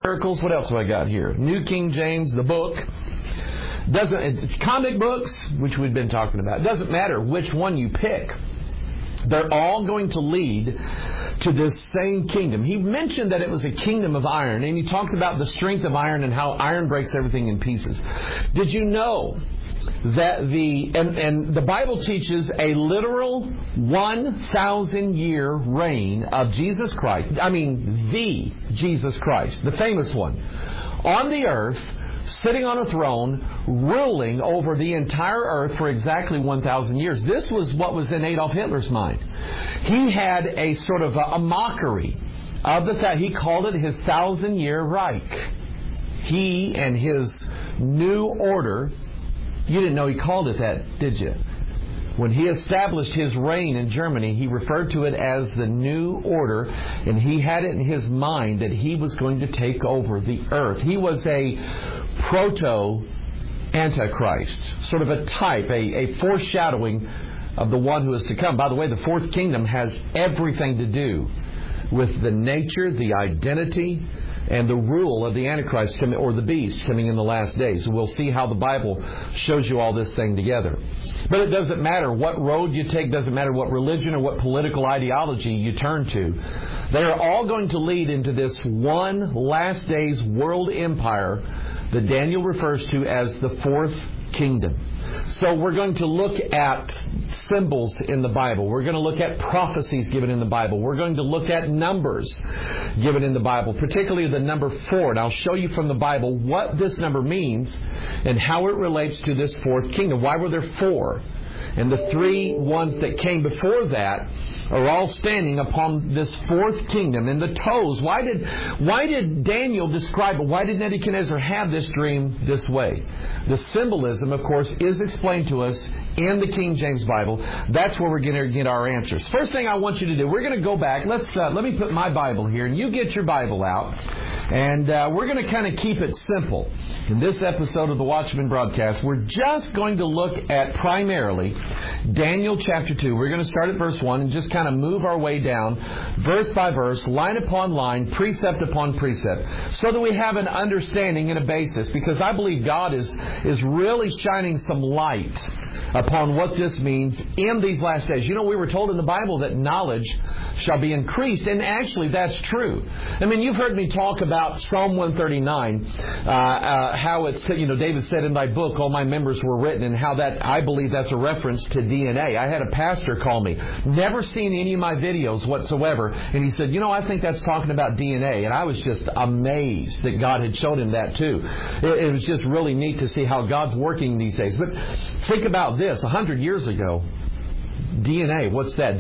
Miracles. What else have I got here? New King James, the book. Comic books, which we've been talking about. It doesn't matter which one you pick. They're all going to lead to this same kingdom. He mentioned that it was a kingdom of iron, and he talked about the strength of iron and how iron breaks everything in pieces. Did you know that the Bible teaches a literal 1,000-year reign of Jesus Christ? I mean, the Jesus Christ, the famous one, on the earth, sitting on a throne, ruling over the entire earth for exactly 1,000 years. This was what was in Adolf Hitler's mind. He had a sort of a mockery of the fact. He called it his 1,000-year Reich. He and his new order. You didn't know he called it that, did you? When he established his reign in Germany, he referred to it as the New Order, and he had it in his mind that he was going to take over the earth. He was a proto-antichrist, sort of a type, a foreshadowing of the one who is to come. By the way, the fourth kingdom has everything to do with the nature, the identity, and the rule of the Antichrist or the beast coming in the last days. We'll see how the Bible shows you all this thing together. But it doesn't matter what road you take, doesn't matter what religion or what political ideology you turn to. They are all going to lead into this one last days world empire that Daniel refers to as the fourth kingdom. So we're going to look at symbols in the Bible. We're going to look at prophecies given in the Bible. We're going to look at numbers given in the Bible, particularly the number 4. And I'll show you from the Bible what this number means and how it relates to this fourth kingdom. Why were there 4? And the 3 ones that came before that are all standing upon this fourth kingdom in the toes. Why did Daniel describe it? Why did Nebuchadnezzar have this dream this way? The symbolism, of course, is explained to us in the King James Bible. That's where we're going to get our answers. First thing I want you to do, we're going to go back. Let me put my Bible here, and you get your Bible out. And we're going to kind of keep it simple. In this episode of the Watchman broadcast, we're just going to look at primarily Daniel chapter 2. We're going to start at verse 1 and just kind of move our way down, verse by verse, line upon line, precept upon precept, so that we have an understanding and a basis. Because I believe God is really shining some light upon what this means in these last days. You know, we were told in the Bible that knowledge shall be increased, and actually that's true. I mean, you've heard me talk about Psalm 139, how it's, David said in thy book, all my members were written, and how that, I believe that's a reference to DNA. I had a pastor call me, never seen any of my videos whatsoever, and he said, I think that's talking about DNA, and I was just amazed that God had shown him that too. It was just really neat to see how God's working these days. But think about this, 100 years ago, DNA, what's that?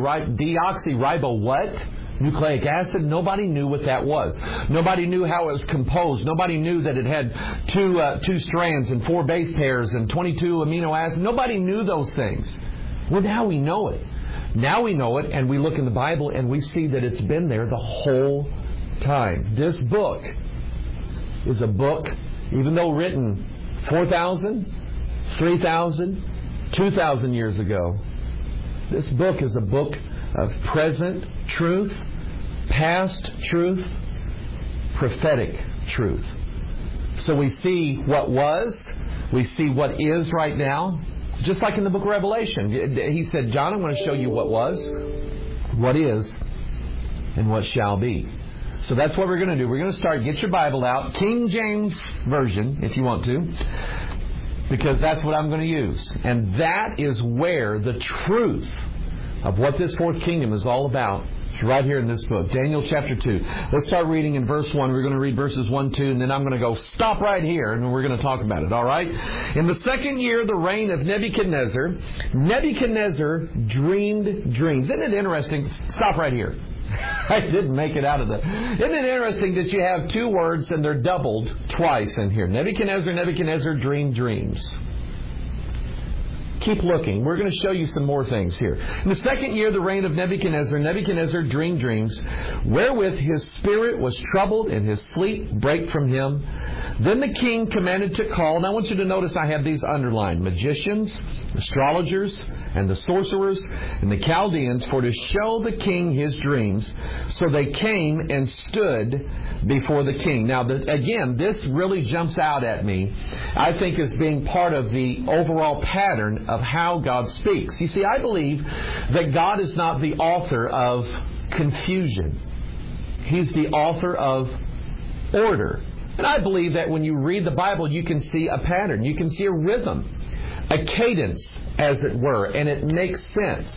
Deoxyribo what? Nucleic acid. Nobody knew what that was. Nobody knew how it was composed. Nobody knew that it had two strands and 4 base pairs and 22 amino acids. Nobody knew those things. Well, now we know it. Now we know it, and we look in the Bible and we see that it's been there the whole time. This book is a book, even though written 4,000, 3,000, 2,000 years ago, this book is a book of present truth, past truth, prophetic truth. So we see what was, we see what is right now, just like in the book of Revelation. He said, John, I'm going to show you what was, what is, and what shall be. So that's what we're going to do. We're going to start, get your Bible out, King James Version, if you want to, because that's what I'm going to use. And that is where the truth of what this fourth kingdom is all about. It's right here in this book, Daniel chapter 2. Let's start reading in verse 1. We're going to read verses 1, 2, and then I'm going to go stop right here, and we're going to talk about it, all right? In the second year of the reign of Nebuchadnezzar, Nebuchadnezzar dreamed dreams. Isn't it interesting? Stop right here. I didn't make it out of that. Isn't it interesting that you have 2 words and they're doubled twice in here? Nebuchadnezzar dreamed dreams. Keep looking. We're going to show you some more things here. In the second year of the reign of Nebuchadnezzar dreamed dreams, wherewith his spirit was troubled, and his sleep brake from him. Then the king commanded to call, and I want you to notice I have these underlined, magicians, astrologers, and the sorcerers, and the Chaldeans, for to show the king his dreams. So they came and stood before the king. Now, again, this really jumps out at me, I think, as being part of the overall pattern of how God speaks. You see, I believe that God is not the author of confusion. He's the author of order. And I believe that when you read the Bible, you can see a pattern. You can see a rhythm, a cadence, as it were, and it makes sense.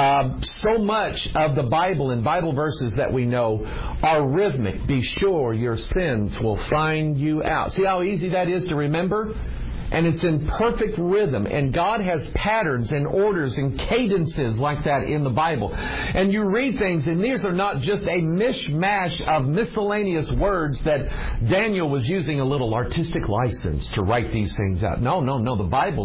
So much of the Bible and Bible verses that we know are rhythmic. Be sure your sins will find you out. See how easy that is to remember? And it's in perfect rhythm. And God has patterns and orders and cadences like that in the Bible. And you read things, and these are not just a mishmash of miscellaneous words that Daniel was using a little artistic license to write these things out. No. The Bible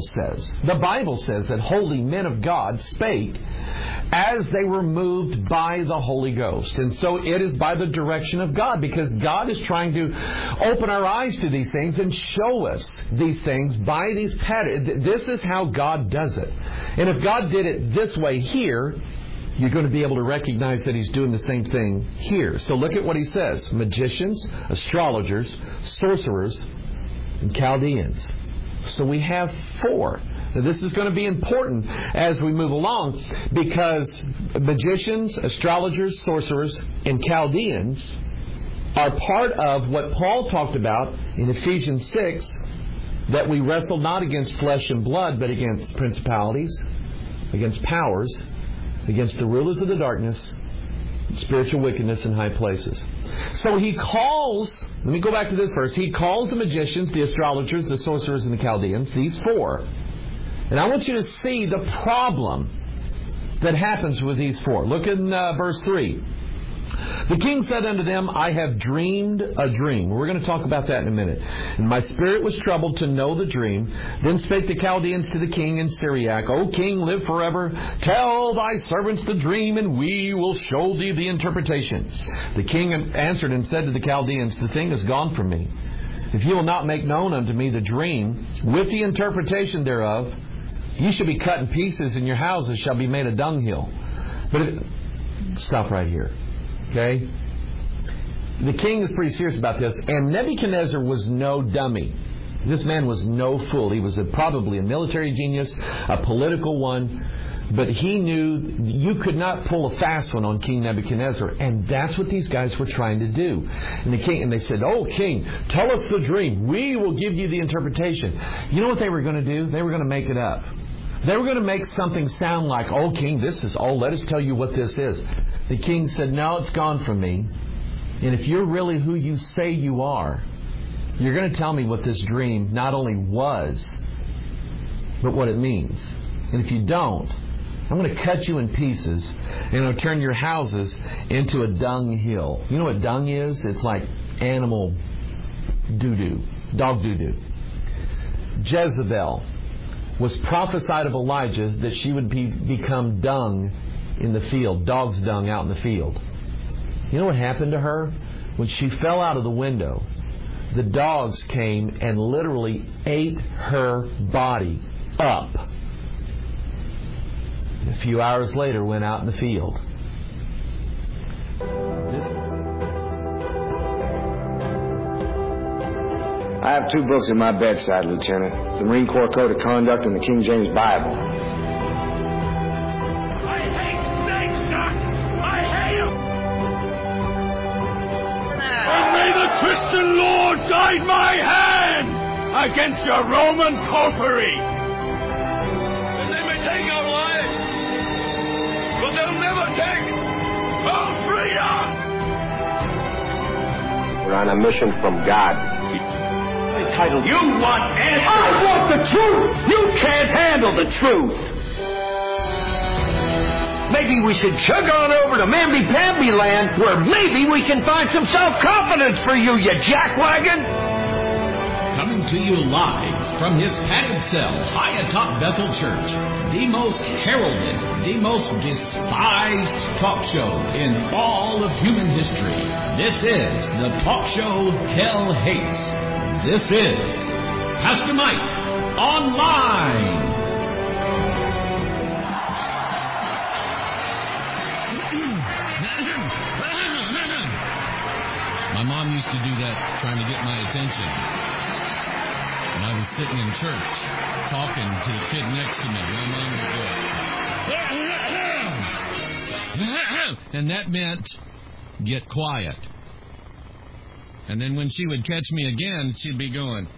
says that holy men of God spake as they were moved by the Holy Ghost. And so it is by the direction of God, because God is trying to open our eyes to these things and show us these things by these patterns. This is how God does it. And if God did it this way here, you're going to be able to recognize that He's doing the same thing here. So look at what He says. Magicians, astrologers, sorcerers, and Chaldeans. So we have 4. Now, this is going to be important as we move along, because magicians, astrologers, sorcerers, and Chaldeans are part of what Paul talked about in Ephesians 6, that we wrestle not against flesh and blood, but against principalities, against powers, against the rulers of the darkness, spiritual wickedness in high places. So he calls, let me go back to this verse, he calls the magicians, the astrologers, the sorcerers, and the Chaldeans, these 4. And I want you to see the problem that happens with these 4. Look in verse 3. The king said unto them, I have dreamed a dream. We're going to talk about that in a minute. And my spirit was troubled to know the dream. Then spake the Chaldeans to the king in Syriac, O king, live forever. Tell thy servants the dream, and we will show thee the interpretation. The king answered and said to the Chaldeans, the thing is gone from me. If you will not make known unto me the dream, with the interpretation thereof, you shall be cut in pieces, and your houses shall be made a dunghill. Stop right here. Okay? The king is pretty serious about this. And Nebuchadnezzar was no dummy. This man was no fool. He was probably a military genius, a political one. But he knew you could not pull a fast one on King Nebuchadnezzar. And that's what these guys were trying to do. And they said, oh, king, tell us the dream. We will give you the interpretation. You know what they were going to do? They were going to make it up. They were going to make something sound like, oh, king, let us tell you what this is. The king said, no, it's gone from me. And if you're really who you say you are, you're going to tell me what this dream not only was, but what it means. And if you don't, I'm going to cut you in pieces, and I'll turn your houses into a dunghill. You know what dung is? It's like animal doo-doo, dog doo-doo. Jezebel was prophesied of Elijah that she would become dung in the field, dog's dung out in the field. You know what happened to her? When she fell out of the window, the dogs came and literally ate her body up. A few hours later, went out in the field. I have 2 books at my bedside, Lieutenant. The Marine Corps Code of Conduct and the King James Bible. I hate snakes, Doc! I hate them! And may the Christian Lord guide my hand against your Roman popery! And they may take our lives, but they'll never take our freedom! We're on a mission from God. Title. You want answers. I want the truth. You can't handle the truth. Maybe we should chug on over to Mamby-Pamby land, where maybe we can find some self-confidence for you, you jackwagon. Coming to you live from his padded cell high atop Bethel Church, the most heralded, the most despised talk show in all of human history. This is the talk show hell hates. This is Pastor Mike Online. My mom used to do that, trying to get my attention. When I was sitting in church, talking to the kid next to me, my mom would go, and that meant get quiet. And then when she would catch me again, she'd be going,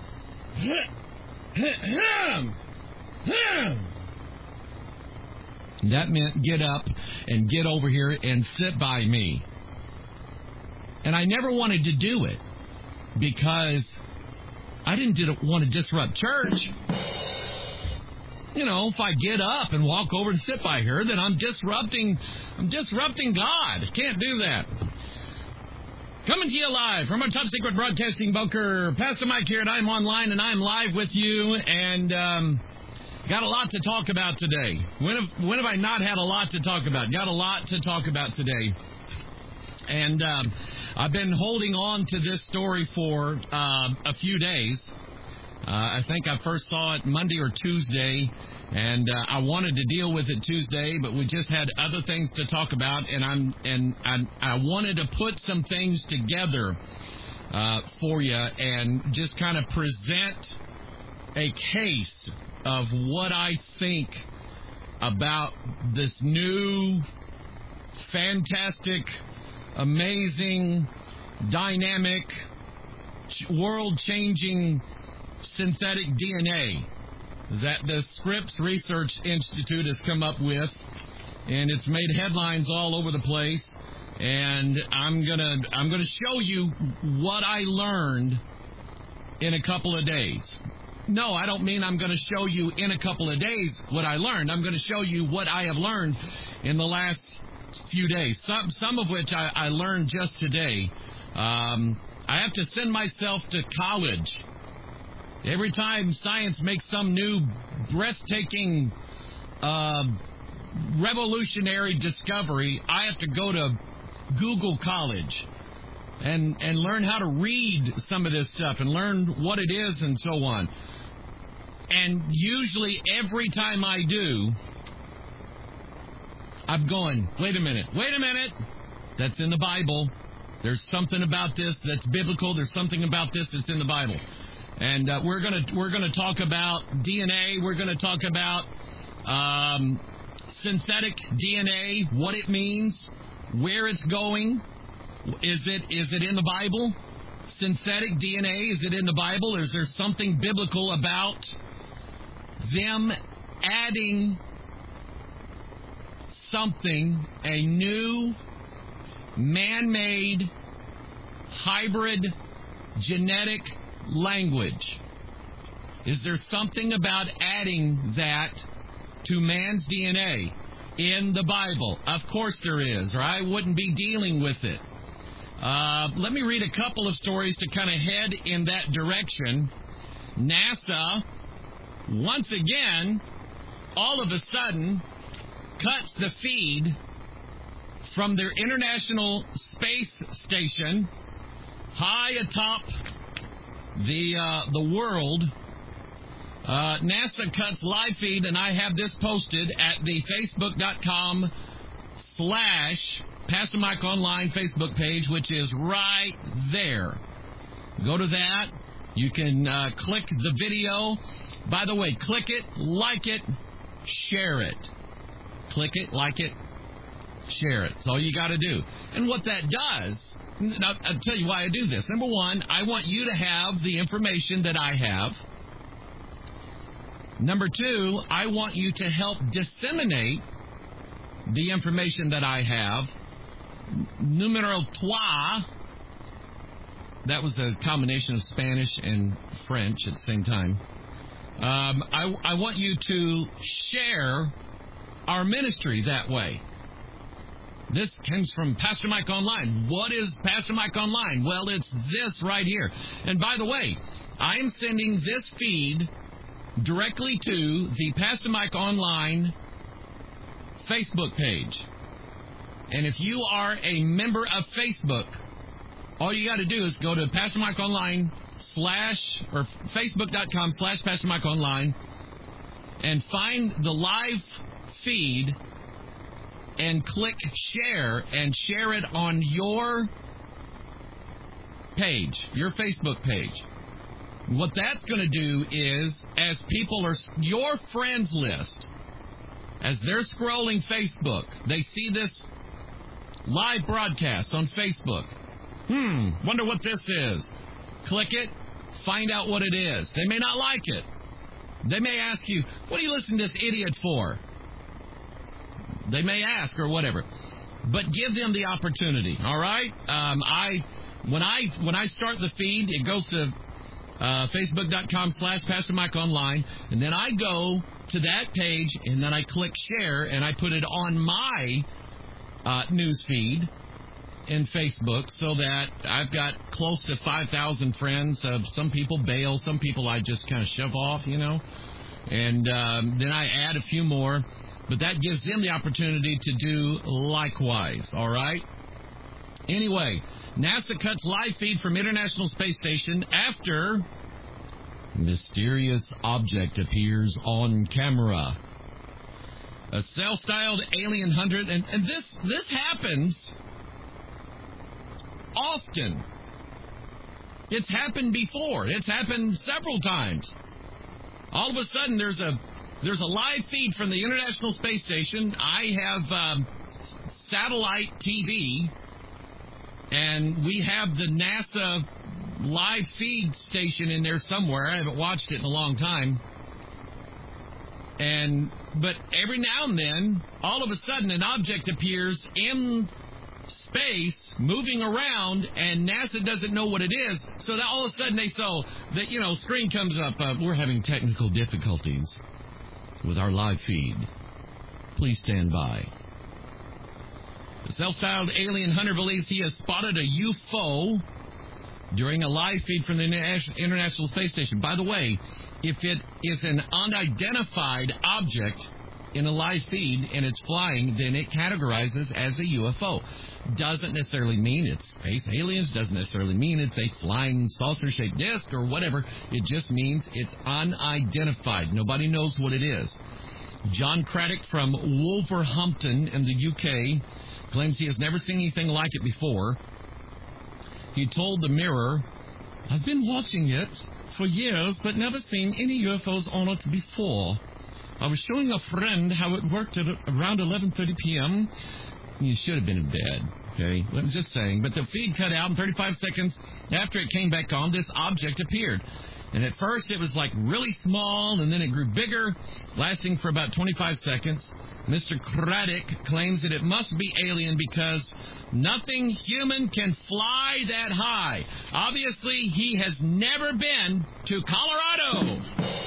that meant get up and get over here and sit by me. And I never wanted to do it because I didn't want to disrupt church. You know, if I get up and walk over and sit by her, then I'm disrupting God. Can't do that. Coming to you live from our top secret broadcasting bunker, Pastor Mike here, and I'm online and I'm live with you, and got a lot to talk about today. When have I not had a lot to talk about? Got a lot to talk about today. And I've been holding on to this story for a few days. I think I first saw it Monday or Tuesday, and I wanted to deal with it Tuesday, but we just had other things to talk about, and I wanted to put some things together for you and just kind of present a case of what I think about this new, fantastic, amazing, dynamic, world-changing synthetic DNA that the Scripps Research Institute has come up with, and it's made headlines all over the place. And I'm gonna show you what I learned in a couple of days. No, I don't mean I'm going to show you in a couple of days what I learned. I'm going to show you what I have learned in the last few days, some of which I learned just today. I have to send myself to college. Every time science makes some new breathtaking revolutionary discovery, I have to go to Google College and learn how to read some of this stuff and learn what it is and so on. And usually every time I do, I'm going, wait a minute. That's in the Bible. There's something about this that's biblical. There's something about this that's in the Bible. And we're gonna talk about DNA. We're gonna talk about synthetic DNA, what it means, where it's going. Is it in the Bible? Synthetic DNA, is it in the Bible? Or is there something biblical about them adding something, a new man-made hybrid genetic language? Is there something about adding that to man's DNA in the Bible? Of course there is, or I wouldn't be dealing with it. Let me read a couple of stories to kind of head in that direction. NASA, once again, all of a sudden, cuts the feed from their International Space Station high atop the world. NASA cuts live feed, and I have this posted at the facebook.com/Pastor Mike Online Facebook page, which is right there. Go to that. You can click the video. By the way, click it, like it, share it. Click it, like it, share it. That's all you got to do. And what that does, I'll tell you why I do this. Number one, I want you to have the information that I have. Number two, I want you to help disseminate the information that I have. Numero trois, that was a combination of Spanish and French at the same time. I want you to share our ministry that way. This comes from Pastor Mike Online. What is Pastor Mike Online? Well, it's this right here. And by the way, I am sending this feed directly to the Pastor Mike Online Facebook page. And if you are a member of Facebook, all you got to do is go to Pastor Mike Online or Facebook.com/Pastor Mike Online and find the live feed and click share and share it on your page, your Facebook page. What that's going to do is, as people are, your friends list, as they're scrolling Facebook, they see this live broadcast on Facebook. Wonder what this is. Click it, find out what it is. They may not like it. They may ask you, what are you listening to this idiot for? They may ask or whatever. But give them the opportunity, all right? When I start the feed, it goes to Facebook.com/Pastor Mike Online, and then I go to that page, and then I click share, and I put it on my news feed in Facebook, so that I've got close to 5,000 friends. Some people bail, some people I just kind of shove off, and then I add a few more, but that gives them the opportunity to do likewise, all right? Anyway, NASA cuts live feed from International Space Station after mysterious object appears on camera. A self-styled alien hunter, and this happens often. It's happened before. It's happened several times. All of a sudden, there's a live feed from the International Space Station. I have satellite TV, and we have the NASA live feed station in there somewhere. I haven't watched it in a long time. But every now and then, all of a sudden, an object appears in space, moving around, and NASA doesn't know what it is. So that all of a sudden they saw that, screen comes up. We're having technical difficulties with our live feed. Please stand by. The self-styled alien hunter believes he has spotted a UFO during a live feed from the International Space Station. By the way, if it is an unidentified object in a live feed and it's flying, then it categorizes as a UFO. Doesn't necessarily mean it's space aliens, doesn't necessarily mean it's a flying saucer-shaped disc or whatever. It just means it's unidentified. Nobody knows what it is. John Craddock from Wolverhampton in the UK claims he has never seen anything like it before. He told the Mirror, "I've been watching it for years, but never seen any UFOs on it before. I was showing a friend how it worked at around 11:30 p.m. You should have been in bed, okay? I'm just saying. But the feed cut out, and 35 seconds after it came back on, this object appeared. And at first it was like really small, and then it grew bigger, lasting for about 25 seconds. Mr. Craddock claims that it must be alien because nothing human can fly that high. Obviously, he has never been to Colorado.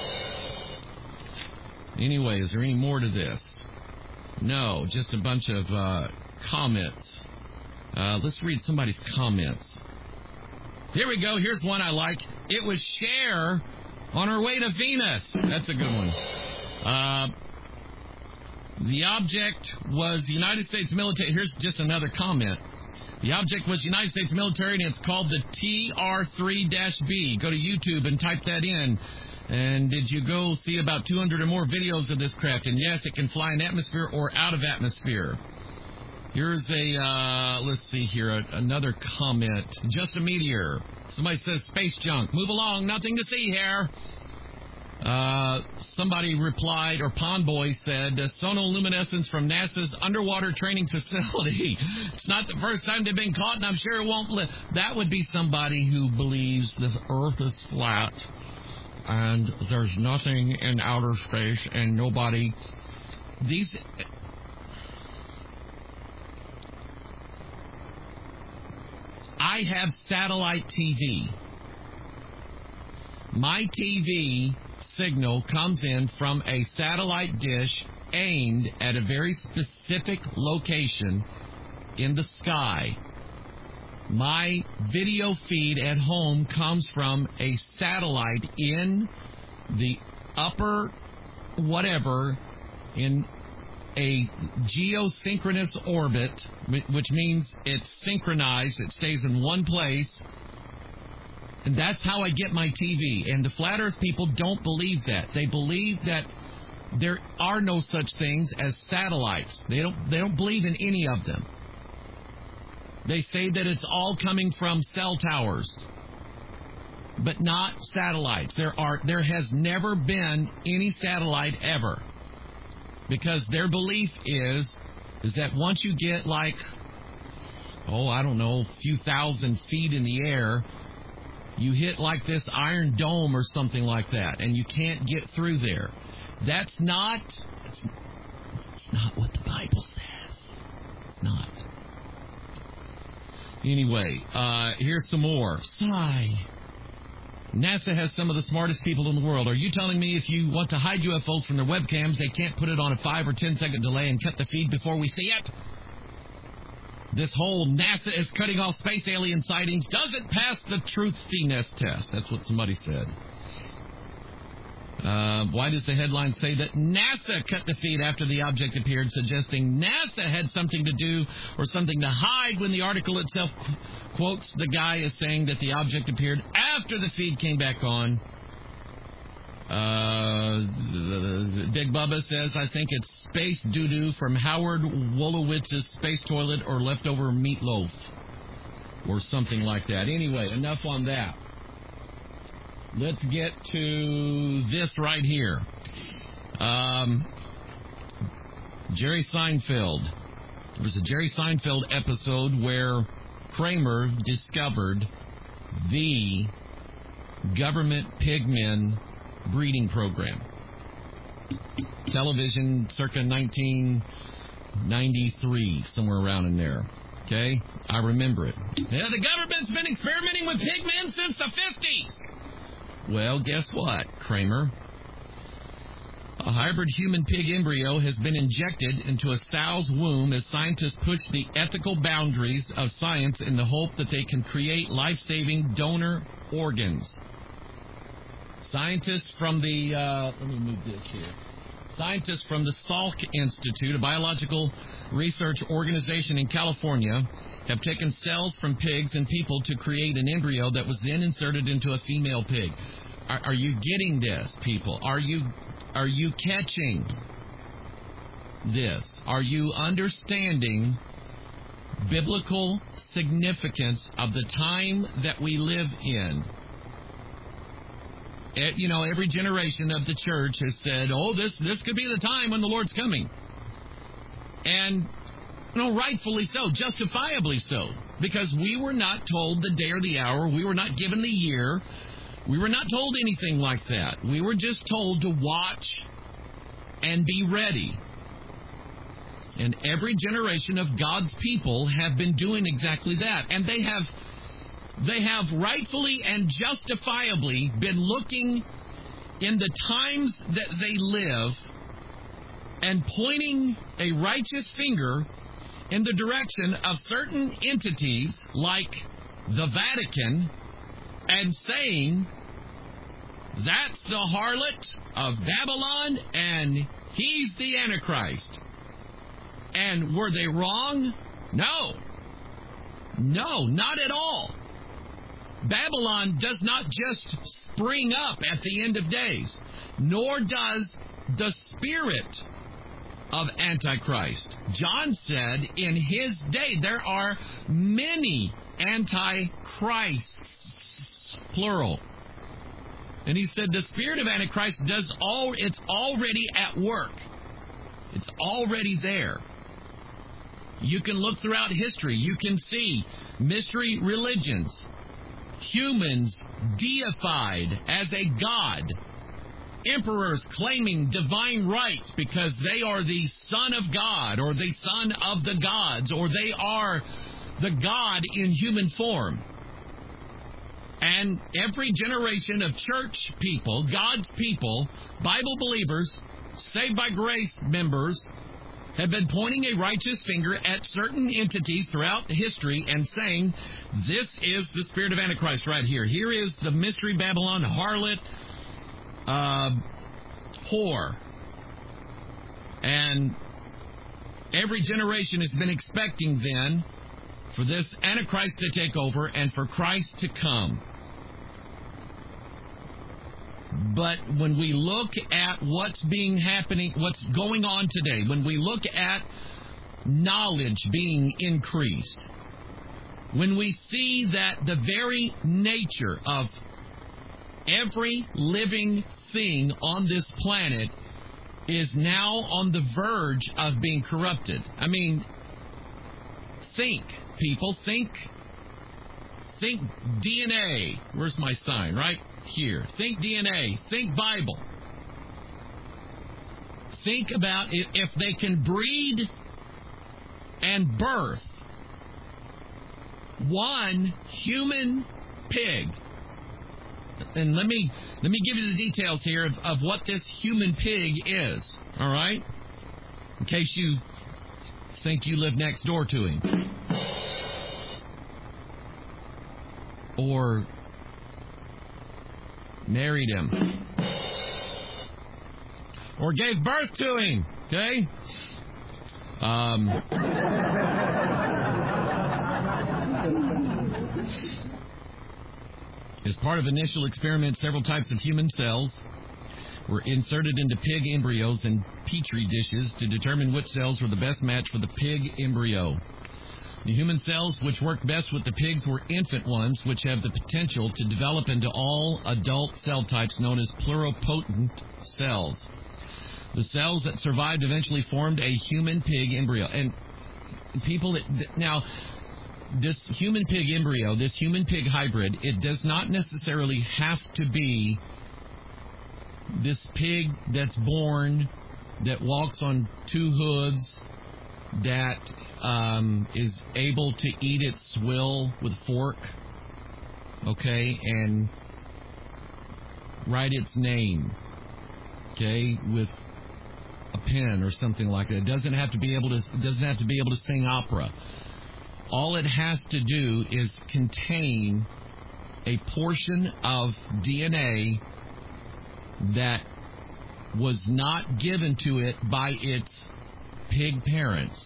Anyway, is there any more to this? No, just a bunch of comments. Let's read somebody's comments. Here we go. Here's one I like. It was Cher on her way to Venus. That's a good one. The object was United States military. Here's just another comment. The object was United States military, and it's called the TR-3-B. Go to YouTube and type that in. And did you go see about 200 or more videos of this craft? And yes, it can fly in atmosphere or out of atmosphere. Here's let's see here, another comment. Just a meteor. Somebody says space junk. Move along, nothing to see here. Somebody replied, or Pond Boy said, sonoluminescence from NASA's underwater training facility. It's not the first time they've been caught, and I'm sure it won't. That would be somebody who believes the Earth is flat and there's nothing in outer space and nobody. I have satellite TV. My TV signal comes in from a satellite dish aimed at a very specific location in the sky. My video feed at home comes from a satellite in the upper whatever in a geosynchronous orbit, which means it's synchronized, it stays in one place, and that's how I get my TV. And the Flat Earth people don't believe that. They believe that there are no such things as satellites. They don't believe in any of them. They say that it's all coming from cell towers, but not satellites. There has never been any satellite ever, because their belief is that once you get like, I don't know, a few thousand feet in the air, you hit like this iron dome or something like that, and you can't get through there. That's not, it's not what the Bible says. Not. Anyway, here's some more. Sigh. NASA has some of the smartest people in the world. Are you telling me if you want to hide UFOs from their webcams, they can't put it on a 5 or 10 second delay and cut the feed before we see it? This whole NASA is cutting off space alien sightings doesn't pass the truthiness test. That's what somebody said. Why does the headline say that NASA cut the feed after the object appeared, suggesting NASA had something to do or something to hide, when the article itself quotes the guy as saying that the object appeared after the feed came back on? Big Bubba says, I think it's space doo-doo from Howard Wolowitz's space toilet or leftover meatloaf or something like that. Anyway, enough on that. Let's get to this right here. Jerry Seinfeld. There was a Jerry Seinfeld episode where Kramer discovered the government pigmen breeding program. Television circa 1993, somewhere around in there. Okay? I remember it. Yeah, the government's been experimenting with pigmen since the 50s. Well, guess what, Kramer? A hybrid human-pig embryo has been injected into a sow's womb as scientists push the ethical boundaries of science in the hope that they can create life-saving donor organs. Scientists from the, let me move this here. Scientists from the Salk Institute, a biological research organization in California, have taken cells from pigs and people to create an embryo that was then inserted into a female pig. Are you getting this, people? Are you catching this? Are you understanding biblical significance of the time that we live in? You know, every generation of the church has said, this could be the time when the Lord's coming. And, rightfully so, justifiably so, because we were not told the day or the hour. We were not given the year. We were not told anything like that. We were just told to watch and be ready. And every generation of God's people have been doing exactly that. And they have rightfully and justifiably been looking in the times that they live and pointing a righteous finger in the direction of certain entities like the Vatican and saying, that's the harlot of Babylon and he's the Antichrist. And were they wrong? No, not at all. Babylon does not just spring up at the end of days, nor does the spirit of Antichrist. John said in his day there are many Antichrists, plural. And he said the spirit of Antichrist it's already at work. It's already there. You can look throughout history. You can see mystery religions, humans deified as a god, emperors claiming divine rights because they are the son of God or the son of the gods, or they are the God in human form. And every generation of church people, God's people, Bible believers, saved by grace members, have been pointing a righteous finger at certain entities throughout history and saying, this is the spirit of Antichrist right here. Here is the mystery Babylon harlot, whore. And every generation has been expecting then for this Antichrist to take over and for Christ to come. But when we look at what's going on today, when we look at knowledge being increased, when we see that the very nature of every living thing on this planet is now on the verge of being corrupted. I mean, think, people, think DNA. Where's my sign? Right here. Think DNA. Think Bible. Think about if they can breed and birth one human pig. And let me give you the details here of what this human pig is, all right? In case you think you live next door to him. Or married him. Or gave birth to him, okay? As part of initial experiments, several types of human cells were inserted into pig embryos in petri dishes to determine which cells were the best match for the pig embryo. The human cells which worked best with the pigs were infant ones, which have the potential to develop into all adult cell types known as pluripotent cells. The cells that survived eventually formed a human pig embryo. And people, now, this human pig embryo, this human pig hybrid, it does not necessarily have to be this pig that's born, that walks on two hooves, that is able to eat its swill with a fork, okay, and write its name, okay, with a pen or something like that. It doesn't have to be able to sing opera. All it has to do is contain a portion of DNA that was not given to it by its pig parents.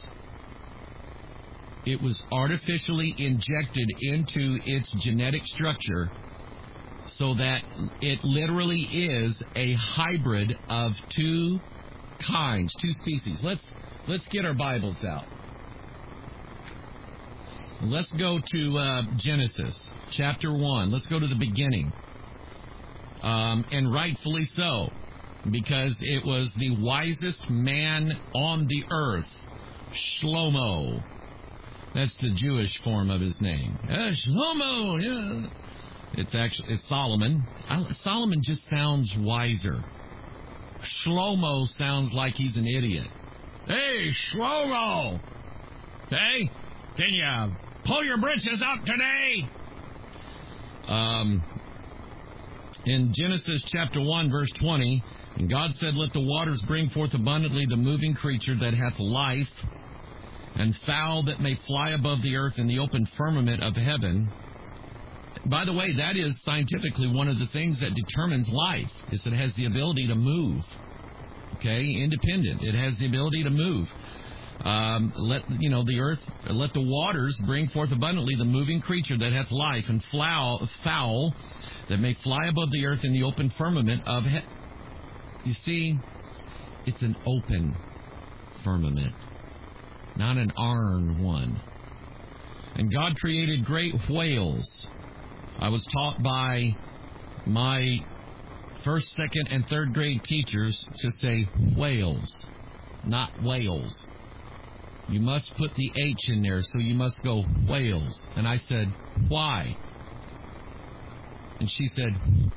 It was artificially injected into its genetic structure so that it literally is a hybrid of two kinds, two species. Let's get our Bibles out. Let's go to Genesis chapter 1. Let's go to the beginning. And rightfully so, because it was the wisest man on the earth, Shlomo. That's the Jewish form of his name. Shlomo, yeah. It's Solomon. Solomon just sounds wiser. Shlomo sounds like he's an idiot. Hey, Shlomo! Hey, can you pull your britches up today? In Genesis chapter 1, verse 20, and God said, let the waters bring forth abundantly the moving creature that hath life, and fowl that may fly above the earth in the open firmament of heaven. By the way, that is scientifically one of the things that determines life, is it has the ability to move. Okay, independent. It has the ability to move. Let the waters bring forth abundantly the moving creature that hath life, and fowl that may fly above the earth in the open firmament of heaven. You see, it's an open firmament, not an iron one. And God created great whales. I was taught by my first, second, and third grade teachers to say whales, not whales. You must put the H in there, so you must go whales. And I said, why? And she said,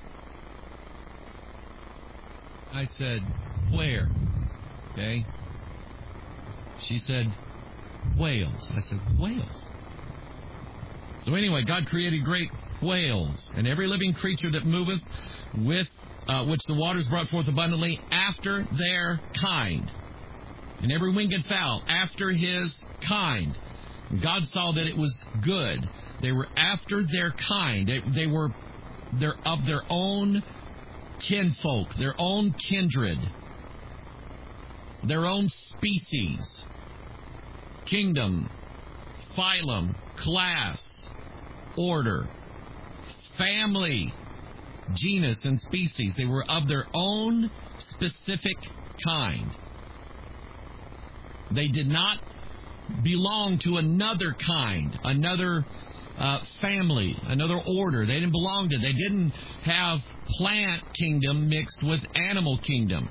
I said, where? Okay. She said, whales. I said, whales. So anyway, God created great whales, and every living creature that moveth, with which the waters brought forth abundantly after their kind, and every winged fowl after his kind. And God saw that it was good. They were after their kind. They're of their own kinfolk, their own kindred, their own species, kingdom, phylum, class, order, family, genus, and species. They were of their own specific kind. They did not belong to another kind, another family, another order. They didn't belong to. They didn't have plant kingdom mixed with animal kingdom.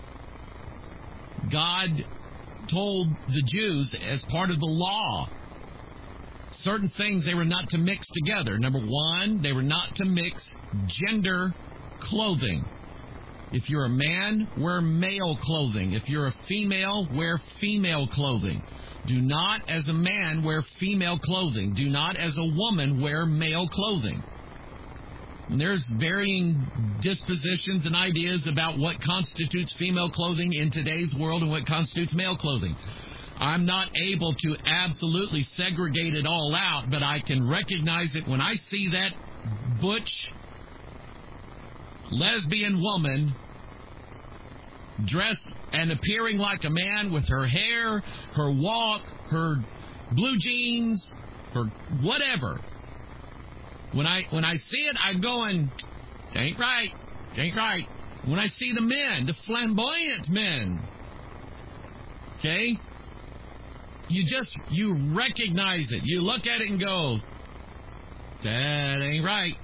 God told the Jews as part of the law certain things they were not to mix together. Number one, they were not to mix gender clothing. If you're a man, wear male clothing. If you're a female, wear female clothing. Do not, as a man, wear female clothing. Do not, as a woman, wear male clothing. And there's varying dispositions and ideas about what constitutes female clothing in today's world and what constitutes male clothing. I'm not able to absolutely segregate it all out, but I can recognize it when I see that butch lesbian woman dressed and appearing like a man with her hair, her walk, her blue jeans, her whatever. When I see it, I'm going, ain't right, ain't right. When I see the men, the flamboyant men, okay, you recognize it. You look at it and go, that ain't right.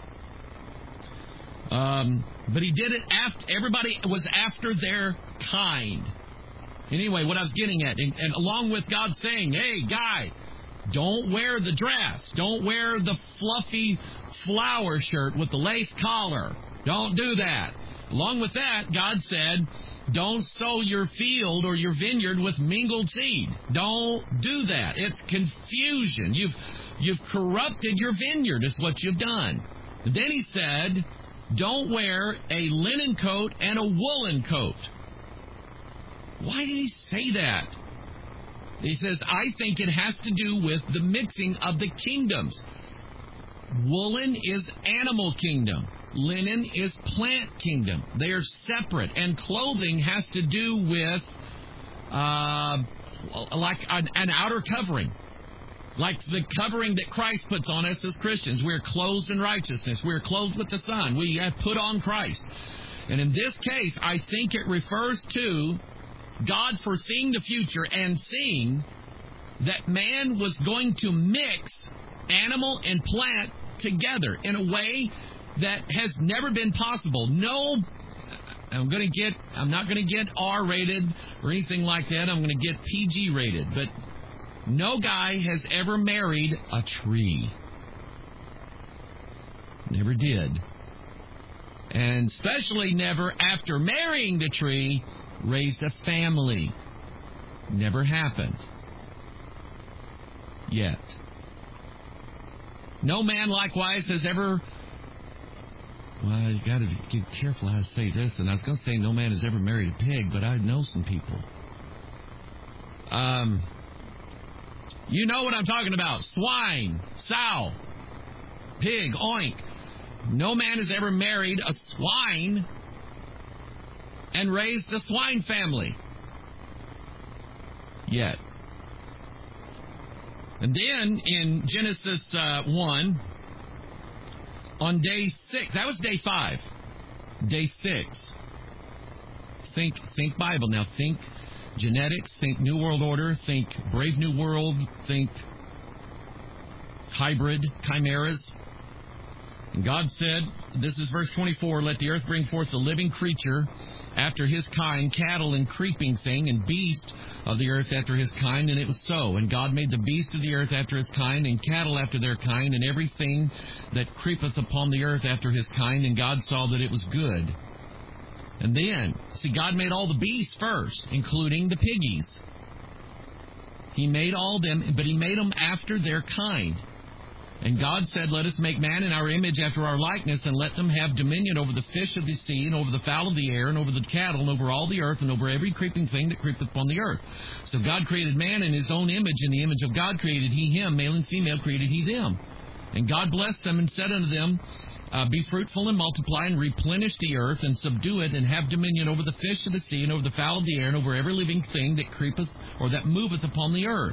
But he did it after, everybody was after their kind. Anyway, what I was getting at, and along with God saying, hey, guy, don't wear the dress. Don't wear the fluffy flower shirt with the lace collar. Don't do that. Along with that, God said, don't sow your field or your vineyard with mingled seed. Don't do that. It's confusion. You've corrupted your vineyard is what you've done. And then he said, don't wear a linen coat and a woolen coat. Why did he say that? He says, I think it has to do with the mixing of the kingdoms. Woolen is animal kingdom. Linen is plant kingdom. They are separate. And clothing has to do with like an outer covering. Like the covering that Christ puts on us as Christians. We're clothed in righteousness. We're clothed with the Son. We have put on Christ. And in this case, I think it refers to God foreseeing the future and seeing that man was going to mix animal and plant together in a way that has never been possible. No, I'm not going to get R-rated or anything like that. I'm going to get PG-rated. But no guy has ever married a tree. Never did. And especially never, after marrying the tree, raised a family. Never happened. Yet. No man, likewise, has ever... Well, you got to be careful how to say this. And I was going to say no man has ever married a pig, but I know some people. You know what I'm talking about. Swine, sow, pig, oink. No man has ever married a swine and raised a swine family. Yet. And then in Genesis 1, on day 6, that was day 5. Day 6. Think Bible now. Think genetics, think New World Order, think Brave New World, think hybrid, chimeras. And God said, this is verse 24, let the earth bring forth the living creature after his kind, cattle and creeping thing, and beast of the earth after his kind, and it was so. And God made the beast of the earth after his kind, and cattle after their kind, and everything that creepeth upon the earth after his kind, and God saw that it was good. And then, see, God made all the beasts first, including the piggies. He made all them, but he made them after their kind. And God said, let us make man in our image after our likeness, and let them have dominion over the fish of the sea, and over the fowl of the air, and over the cattle, and over all the earth, and over every creeping thing that creepeth upon the earth. So God created man in his own image. In the image of God created he him. Male and female created he them. And God blessed them and said unto them, Be fruitful and multiply and replenish the earth and subdue it and have dominion over the fish of the sea and over the fowl of the air and over every living thing that creepeth or that moveth upon the earth.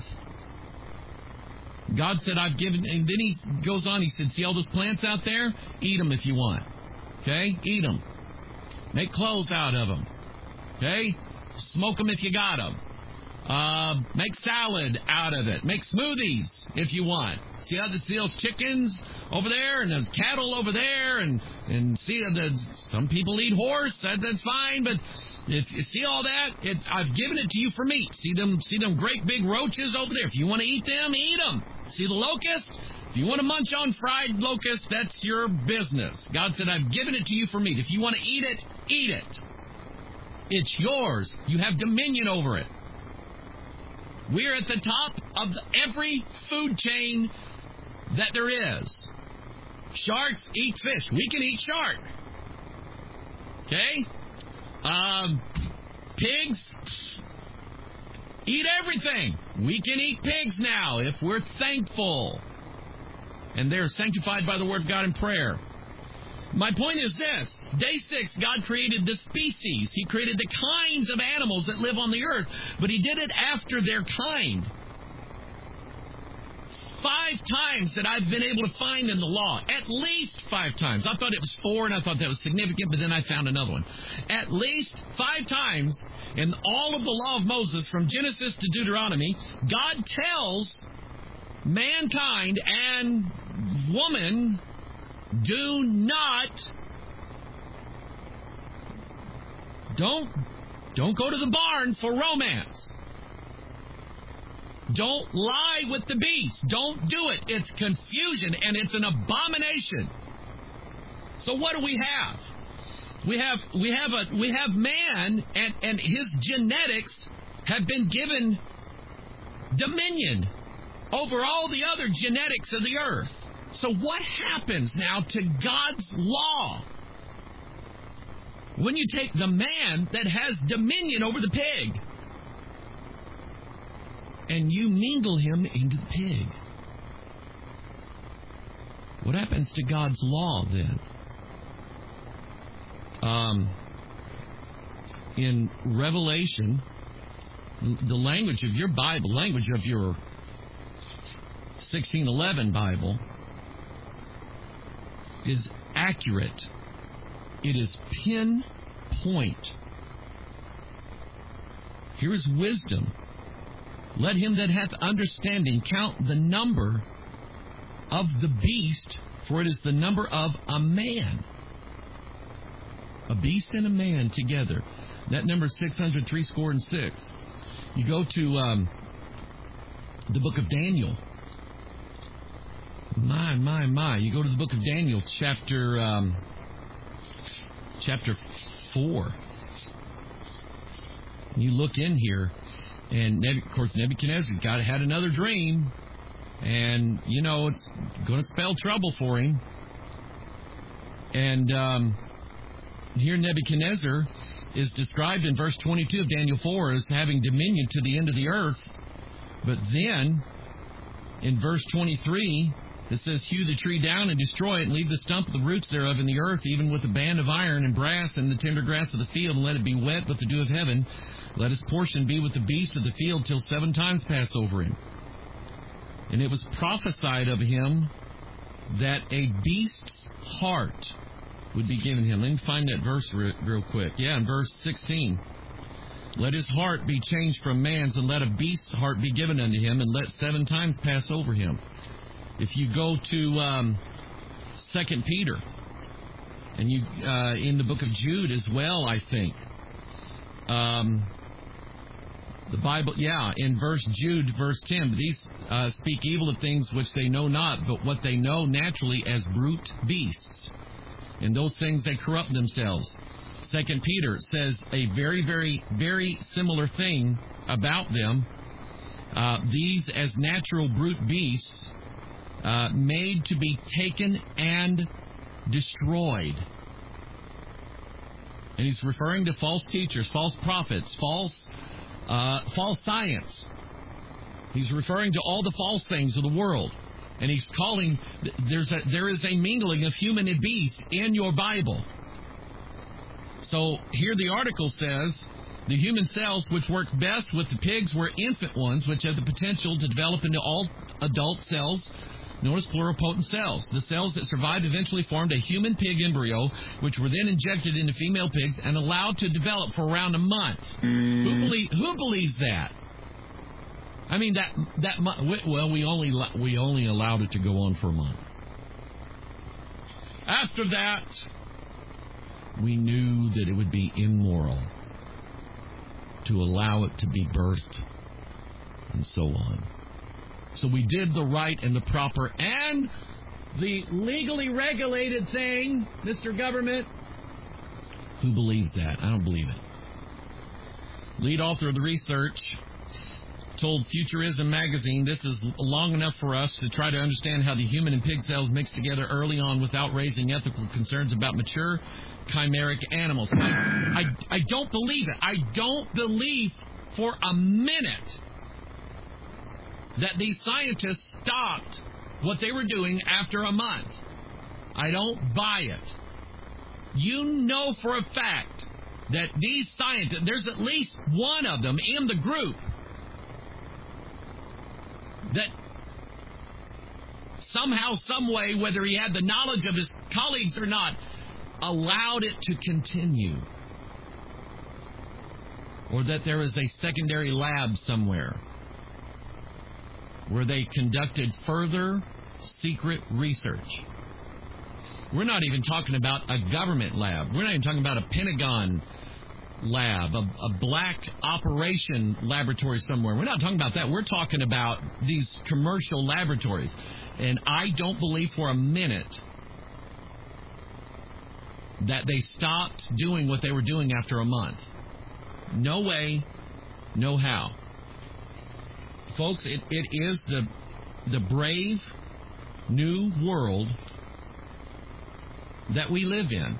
God said, I've given, and then he goes on, he said, see all those plants out there? Eat them if you want. Okay? Eat them. Make clothes out of them. Okay? Smoke them if you got them. Make salad out of it. Make smoothies if you want. See how those chickens over there and those cattle over there and see some people eat horse. That's fine, but if you see all that, I've given it to you for meat. See them great big roaches over there. If you want to eat them, eat them. See the locust? If you want to munch on fried locust, that's your business. God said, I've given it to you for meat. If you want to eat it, eat it. It's yours. You have dominion over it. We're at the top of every food chain that there is. Sharks eat fish. We can eat shark. Okay? Pigs eat everything. We can eat pigs now if we're thankful. And they're sanctified by the Word of God in prayer. My point is this. Day 6, God created the species. He created the kinds of animals that live on the earth, but he did it after their kind. 5 times that I've been able to find in the law. At least 5 times. I thought it was 4, and I thought that was significant, but then I found another one. At least 5 times in all of the law of Moses, from Genesis to Deuteronomy, God tells mankind and woman, do not, don't go to the barn for romance. Don't lie with the beast. Don't do it. It's confusion and it's an abomination. So what do we have? We have man and his genetics have been given dominion over all the other genetics of the earth. So what happens now to God's law when you take the man that has dominion over the pig and you mingle him into the pig? What happens to God's law then? In Revelation, the language of your Bible, language of your 1611 Bible, is accurate. It is pinpoint. Here is wisdom. Let him that hath understanding count the number of the beast, for it is the number of a man. A beast and a man together. That number is 666. You go to the book of Daniel. My. You go to the book of Daniel, chapter 4. And you look in here, and of course Nebuchadnezzar's had another dream, and it's going to spell trouble for him. And here Nebuchadnezzar is described in verse 22 of Daniel 4 as having dominion to the end of the earth. But then, in verse 23, it says, hew the tree down and destroy it, and leave the stump of the roots thereof in the earth, even with a band of iron and brass and the tender grass of the field, and let it be wet with the dew of heaven. Let his portion be with the beast of the field till 7 times pass over him. And it was prophesied of him that a beast's heart would be given him. Let me find that verse real quick. Yeah, in verse 16. Let his heart be changed from man's, and let a beast's heart be given unto him, and let 7 times pass over him. If you go to 2 Peter, and you in the book of Jude as well, I think. The Bible, in Jude, verse 10, these speak evil of things which they know not, but what they know naturally as brute beasts. And those things they corrupt themselves. 2 Peter says a very, very, very similar thing about them. These as natural brute beasts, made to be taken and destroyed. And he's referring to false teachers, false prophets, false science. He's referring to all the false things of the world. And he's calling, there is a mingling of human and beast in your Bible. So here the article says, the human cells which work best with the pigs were infant ones, which have the potential to develop into all adult cells, known as pluripotent cells. The cells that survived eventually formed a human pig embryo, which were then injected into female pigs and allowed to develop for around a month. Who believes that? I mean, we only allowed it to go on for a month. After that, we knew that it would be immoral to allow it to be birthed and so on. So we did the right and the proper and the legally regulated thing, Mr. Government. Who believes that? I don't believe it. Lead author of the research told Futurism magazine, this is long enough for us to try to understand how the human and pig cells mix together early on without raising ethical concerns about mature chimeric animals. I don't believe it. I don't believe for a minute that these scientists stopped what they were doing after a month. I don't buy it. You know for a fact that these scientists, there's at least one of them in the group that somehow, some way, whether he had the knowledge of his colleagues or not, allowed it to continue. Or that there is a secondary lab somewhere where they conducted further secret research. We're not even talking about a government lab. We're not even talking about a Pentagon lab, a black operation laboratory somewhere. We're not talking about that. We're talking about these commercial laboratories. And I don't believe for a minute that they stopped doing what they were doing after a month. No way, no how. Folks, it is the brave new world that we live in.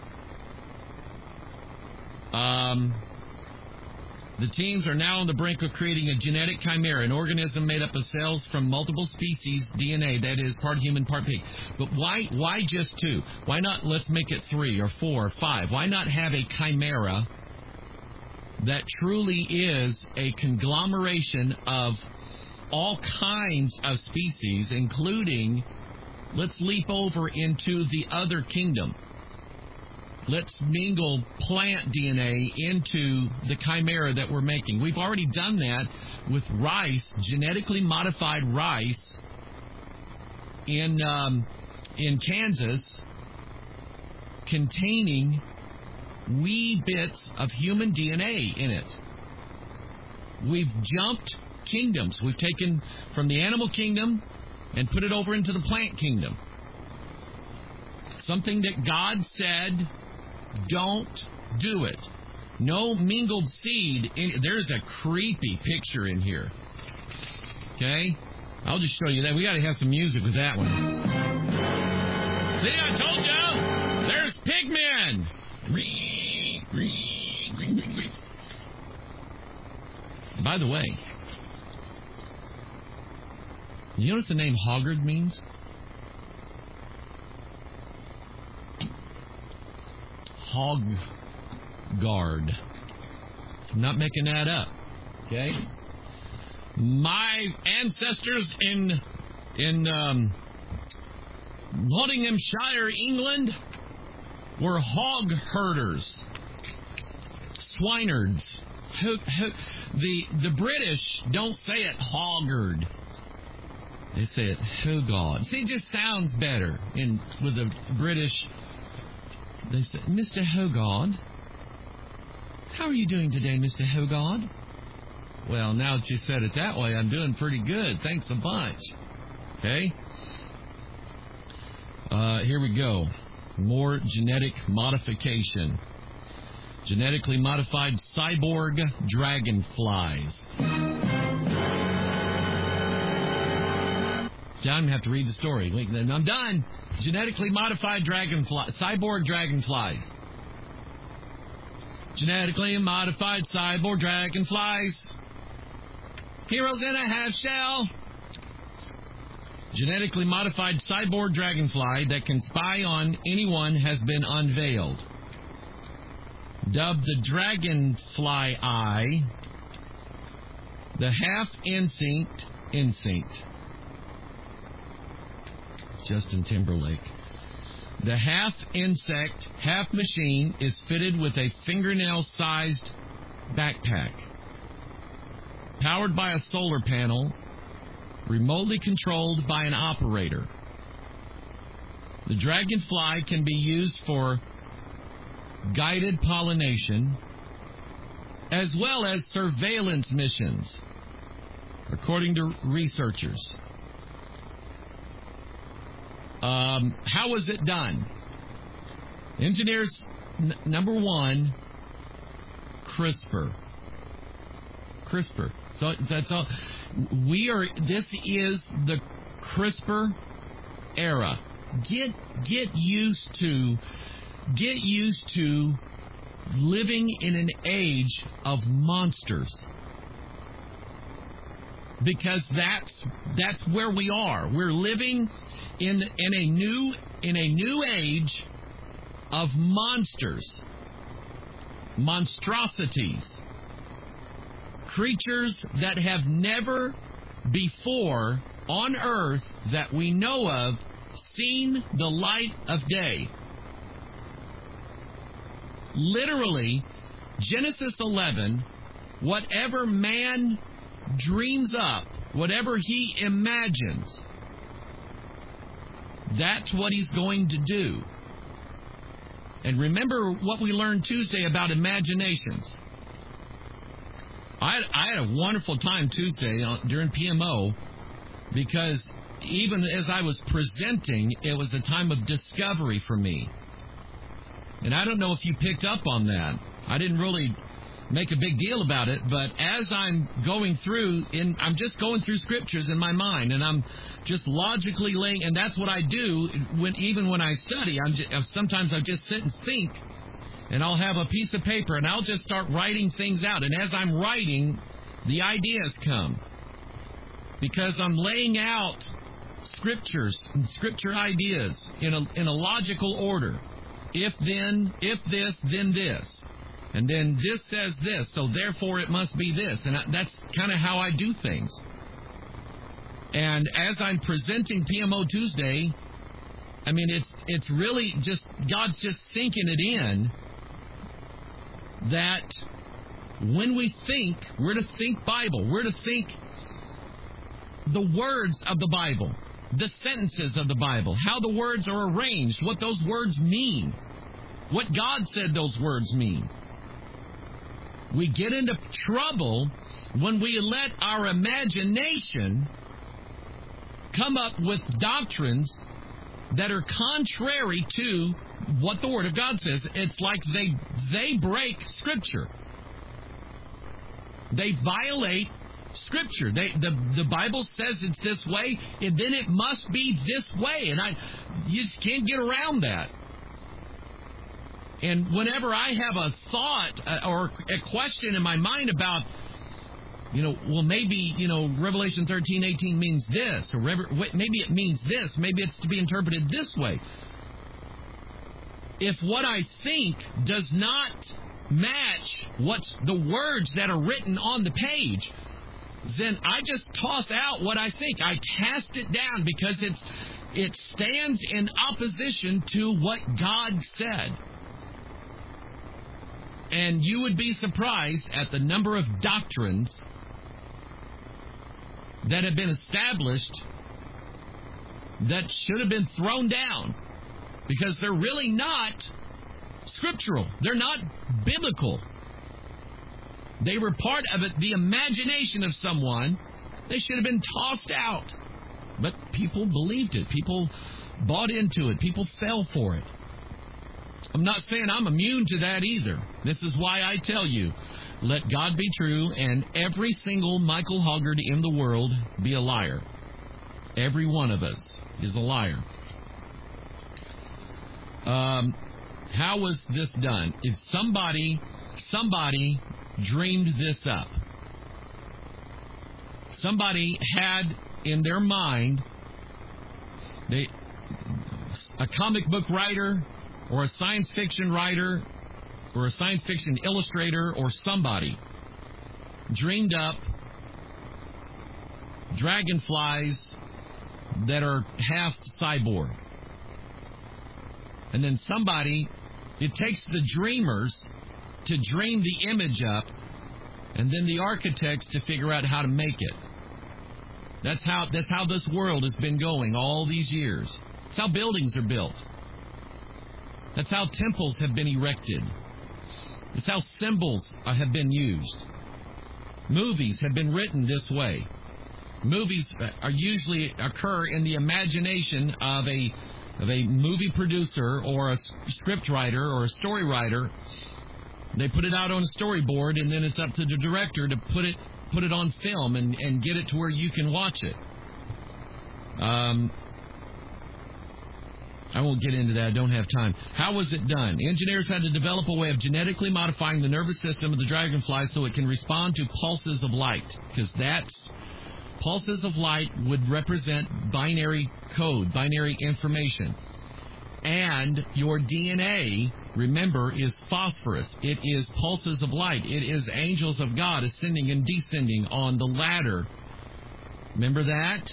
The teams are now on the brink of creating a genetic chimera, an organism made up of cells from multiple species DNA, that is, part human, part pig. But why just two? Why not, let's make it 3 or 4 or 5? Why not have a chimera that truly is a conglomeration of all kinds of species, including, let's leap over into the other kingdom. Let's mingle plant DNA into the chimera that we're making. We've already done that with rice, genetically modified rice in Kansas, containing wee bits of human DNA in it. We've jumped kingdoms. We've taken from the animal kingdom and put it over into the plant kingdom. Something that God said, don't do it. No mingled seed. There's a creepy picture in here. Okay? I'll just show you that. We got to have some music with that one. See, I told you. There's pigmen. By the way, you know what the name Hoggard means? Hog guard. I'm not making that up. Okay? My ancestors in Nottinghamshire, England, were hog herders, swinards. The British don't say it hoggard. They say it hogod. See, it just sounds better with the British. They said, Mr. Hogod, how are you doing today, Mr. Hogod? Well, now that you said it that way, I'm doing pretty good. Thanks a bunch. Okay? Here we go. More genetic modification. Genetically modified cyborg dragonflies. I'm going to have to read the story. Wait, then I'm done. Genetically modified cyborg dragonflies. Genetically modified cyborg dragonflies. Heroes in a half shell. genetically modified cyborg dragonfly that can spy on anyone has been unveiled. Dubbed the Dragonfly Eye, the half-instinct, Justin Timberlake. The half-insect, half-machine is fitted with a fingernail-sized backpack. Powered by a solar panel, remotely controlled by an operator. The Dragonfly can be used for guided pollination as well as surveillance missions, according to researchers. How was it done? Engineers, number one, CRISPR. So that's all. This is the CRISPR era. Get used to living in an age of monsters. Because that's where we are. We're living in a new age of monsters, monstrosities, creatures that have never before on earth that we know of seen the light of day. Literally, Genesis 11, whatever man dreams up, whatever he imagines, that's what he's going to do. And remember what we learned Tuesday about imaginations. I had a wonderful time Tuesday during PMO because even as I was presenting, it was a time of discovery for me. And I don't know if you picked up on that. I didn't really make a big deal about it, but as I'm going through, I'm just going through scriptures in my mind, and I'm just logically laying, and that's what I do even when I study. Sometimes I just sit and think, and I'll have a piece of paper, and I'll just start writing things out. And as I'm writing, the ideas come, because I'm laying out scriptures and scripture ideas in a logical order. If then, if this, then this. And then this says this, so therefore it must be this. And that's kind of how I do things. And as I'm presenting PMO Tuesday, I mean, it's really just, God's just sinking it in that when we think, we're to think Bible. We're to think the words of the Bible, the sentences of the Bible, how the words are arranged, what those words mean, what God said those words mean. We get into trouble when we let our imagination come up with doctrines that are contrary to what the Word of God says. It's like they break Scripture. They violate Scripture. The Bible says it's this way, and then it must be this way. And you just can't get around that. And whenever I have a thought or a question in my mind about, well, maybe, Revelation 13:18 means this, or maybe it means this, maybe it's to be interpreted this way. If what I think does not match what's the words that are written on the page, then I just toss out what I think. I cast it down because it stands in opposition to what God said. And you would be surprised at the number of doctrines that have been established that should have been thrown down because they're really not scriptural. They're not biblical. They were part of the imagination of someone. They should have been tossed out. But people believed it. People bought into it. People fell for it. I'm not saying I'm immune to that either. This is why I tell you, let God be true and every single Michael Hoggard in the world be a liar. Every one of us is a liar. How was this done? If somebody dreamed this up. Somebody had in their mind A comic book writer or a science fiction writer or a science fiction illustrator or somebody dreamed up dragonflies that are half cyborg. And then it takes the dreamers to dream the image up, and then the architects to figure out how to make it. That's how this world has been going all these years. That's how buildings are built. That's how temples have been erected. That's how symbols have been used. Movies have been written this way. Movies usually occur in the imagination of a movie producer or a script writer or a story writer. They put it out on a storyboard, and then it's up to the director to put it on film and get it to where you can watch it. I won't get into that. I don't have time. How was it done? Engineers had to develop a way of genetically modifying the nervous system of the dragonfly so it can respond to pulses of light, because pulses of light would represent binary code, binary information. And your DNA, remember, is phosphorus. It is pulses of light. It is angels of God ascending and descending on the ladder. Remember that?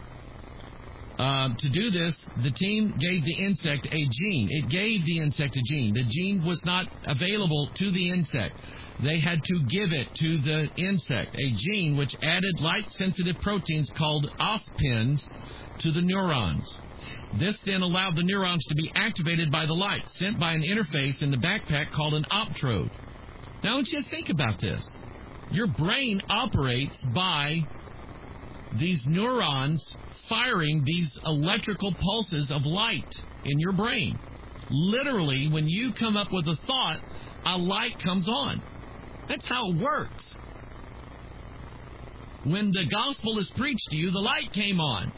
To do this, the team gave the insect a gene. It gave the insect a gene. The gene was not available to the insect. They had to give it to the insect, a gene which added light-sensitive proteins called ospins to the neurons. This then allowed the neurons to be activated by the light, sent by an interface in the backpack called an optrode. Now, I want you to think about this. Your brain operates by these neurons firing these electrical pulses of light in your brain. Literally, when you come up with a thought, a light comes on. That's how it works. When the gospel is preached to you, the light came on.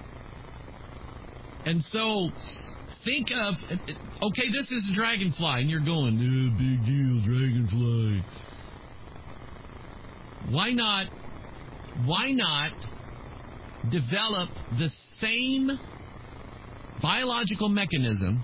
And so, think of, okay, this is a dragonfly, and you're going, big deal, dragonfly. Why not develop the same biological mechanism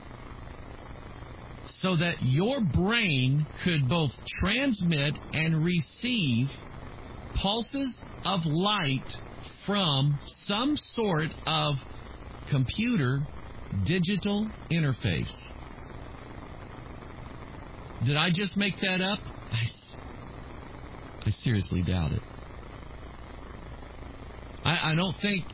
so that your brain could both transmit and receive pulses of light from some sort of computer digital interface? Did I just make that up? I seriously doubt it. I don't think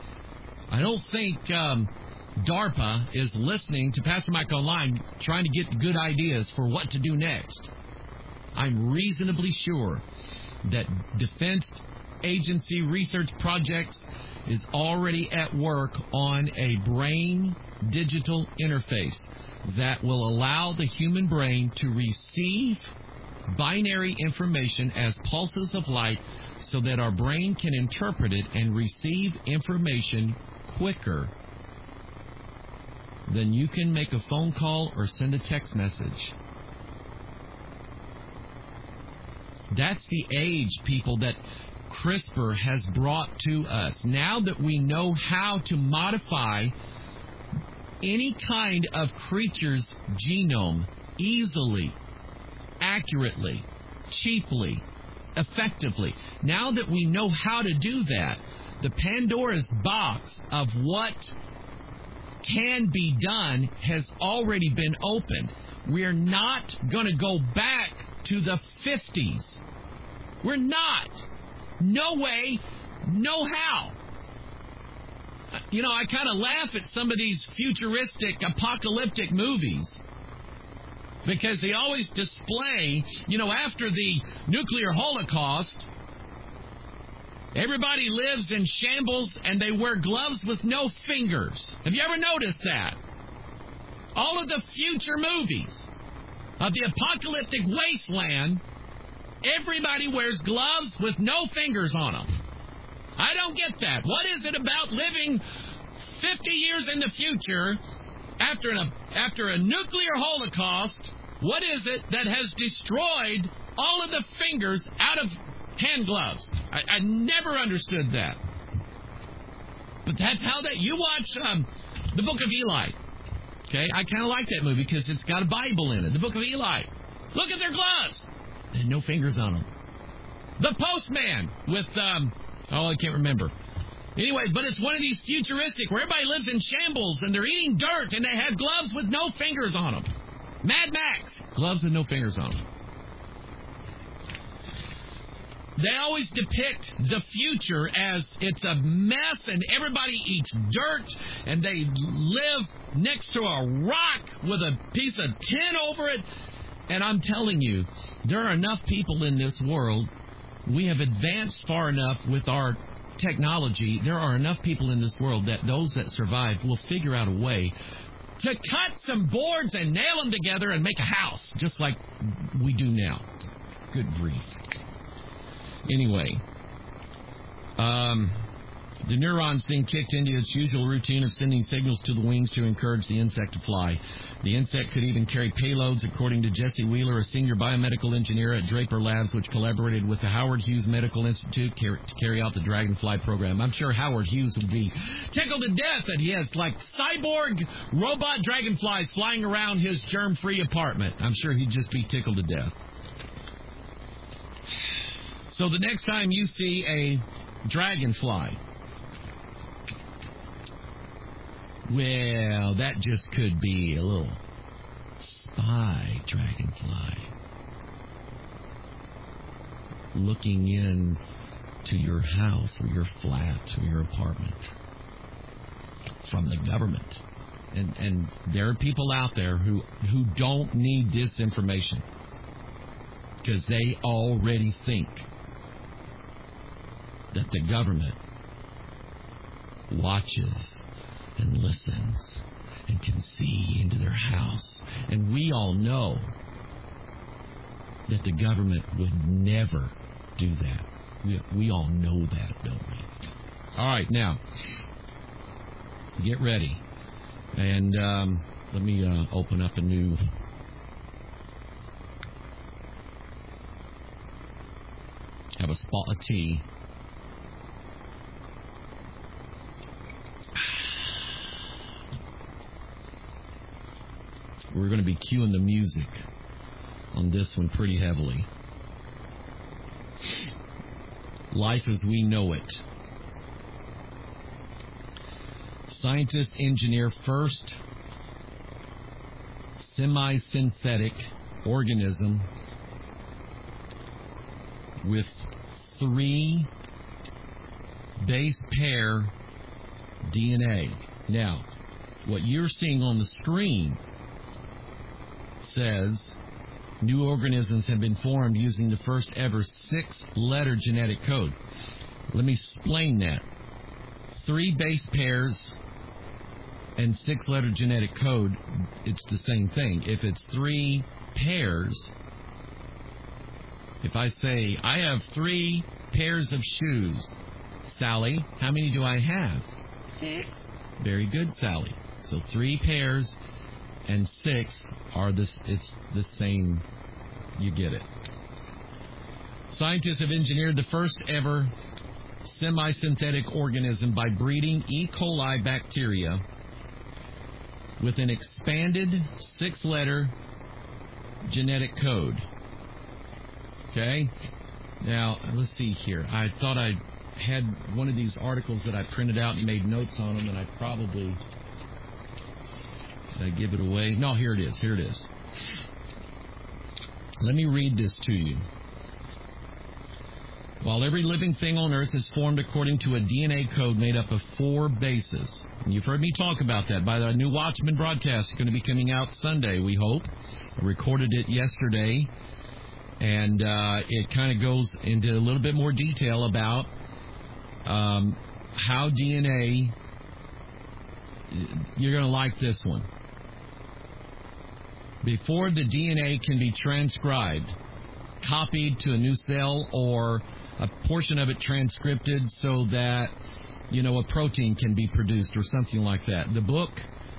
DARPA is listening to Pastor Mike Online trying to get good ideas for what to do next. I'm reasonably sure that Defense Agency Research Projects is already at work on a brain digital interface that will allow the human brain to receive binary information as pulses of light so that our brain can interpret it and receive information quicker than you can make a phone call or send a text message. That's the age, people, that CRISPR has brought to us. Now that we know how to modify any kind of creature's genome easily, accurately, cheaply, effectively, now that we know how to do that, the Pandora's box of what can be done has already been opened. We're not going to go back to the 50s. We're not. No way, no how. You know, I kind of laugh at some of these futuristic, apocalyptic movies because they always display, you know, after the nuclear holocaust, everybody lives in shambles and they wear gloves with no fingers. Have you ever noticed that? All of the future movies of the apocalyptic wasteland, everybody wears gloves with no fingers on them. I don't get that. What is it about living 50 years in the future after a nuclear holocaust? What is it that has destroyed all of the fingers out of hand gloves? I never understood that. But that's how that you watch The Book of Eli. Okay, I kind of like that movie because it's got a Bible in it. The Book of Eli. Look at their gloves. And no fingers on them. The Postman with, I can't remember. Anyway, but it's one of these futuristic where everybody lives in shambles and they're eating dirt and they have gloves with no fingers on them. Mad Max. Gloves with no fingers on them. They always depict the future as it's a mess and everybody eats dirt and they live next to a rock with a piece of tin over it. And I'm telling you, there are enough people in this world. We have advanced far enough with our technology. There are enough people in this world that those that survive will figure out a way to cut some boards and nail them together and make a house, just like we do now. Good grief. Anyway, the neuron's being kicked into its usual routine of sending signals to the wings to encourage the insect to fly. The insect could even carry payloads, according to Jesse Wheeler, a senior biomedical engineer at Draper Labs, which collaborated with the Howard Hughes Medical Institute to carry out the Dragonfly program. I'm sure Howard Hughes would be tickled to death that he has, like, cyborg robot dragonflies flying around his germ-free apartment. I'm sure he'd just be tickled to death. So the next time you see a dragonfly, well, that just could be a little spy dragonfly looking in to your house or your flat or your apartment from the government. And there are people out there who don't need this information because they already think that the government watches and listens and can see into their house. And we all know that the government would never do that. We all know that, don't we? All right, now, get ready. And let me open up a new... have a spot of tea. We're going to be cueing the music on this one pretty heavily. Life as we know it. Scientists engineer first semi-synthetic organism with 3 base pair DNA. Now, what you're seeing on the screen says new organisms have been formed using the first ever 6-letter genetic code. Let me explain that. 3 base pairs and 6-letter genetic code, it's the same thing. If it's 3 pairs, if I say, I have 3 pairs of shoes, Sally, how many do I have? 6. Very good, Sally. So 3 pairs and 6 are it's the same. You get it. Scientists have engineered the first ever semi-synthetic organism by breeding E. coli bacteria with an expanded 6-letter genetic code. Okay? Now, let's see here. I thought I had one of these articles that I printed out and made notes on them, and I probably... Did I give it away? No, here it is. Here it is. Let me read this to you. While every living thing on Earth is formed according to a DNA code made up of 4 bases. And you've heard me talk about that by the new Watchman broadcast. It's going to be coming out Sunday, we hope. I recorded it yesterday. And it kind of goes into a little bit more detail about how DNA... You're going to like this one. Before the DNA can be transcribed, copied to a new cell, or a portion of it transcripted so that, a protein can be produced or something like that. The book,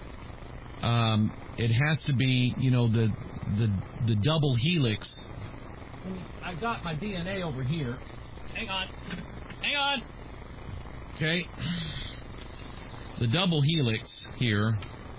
it has to be, the double helix. I've got my DNA over here. Hang on. Okay. The double helix here,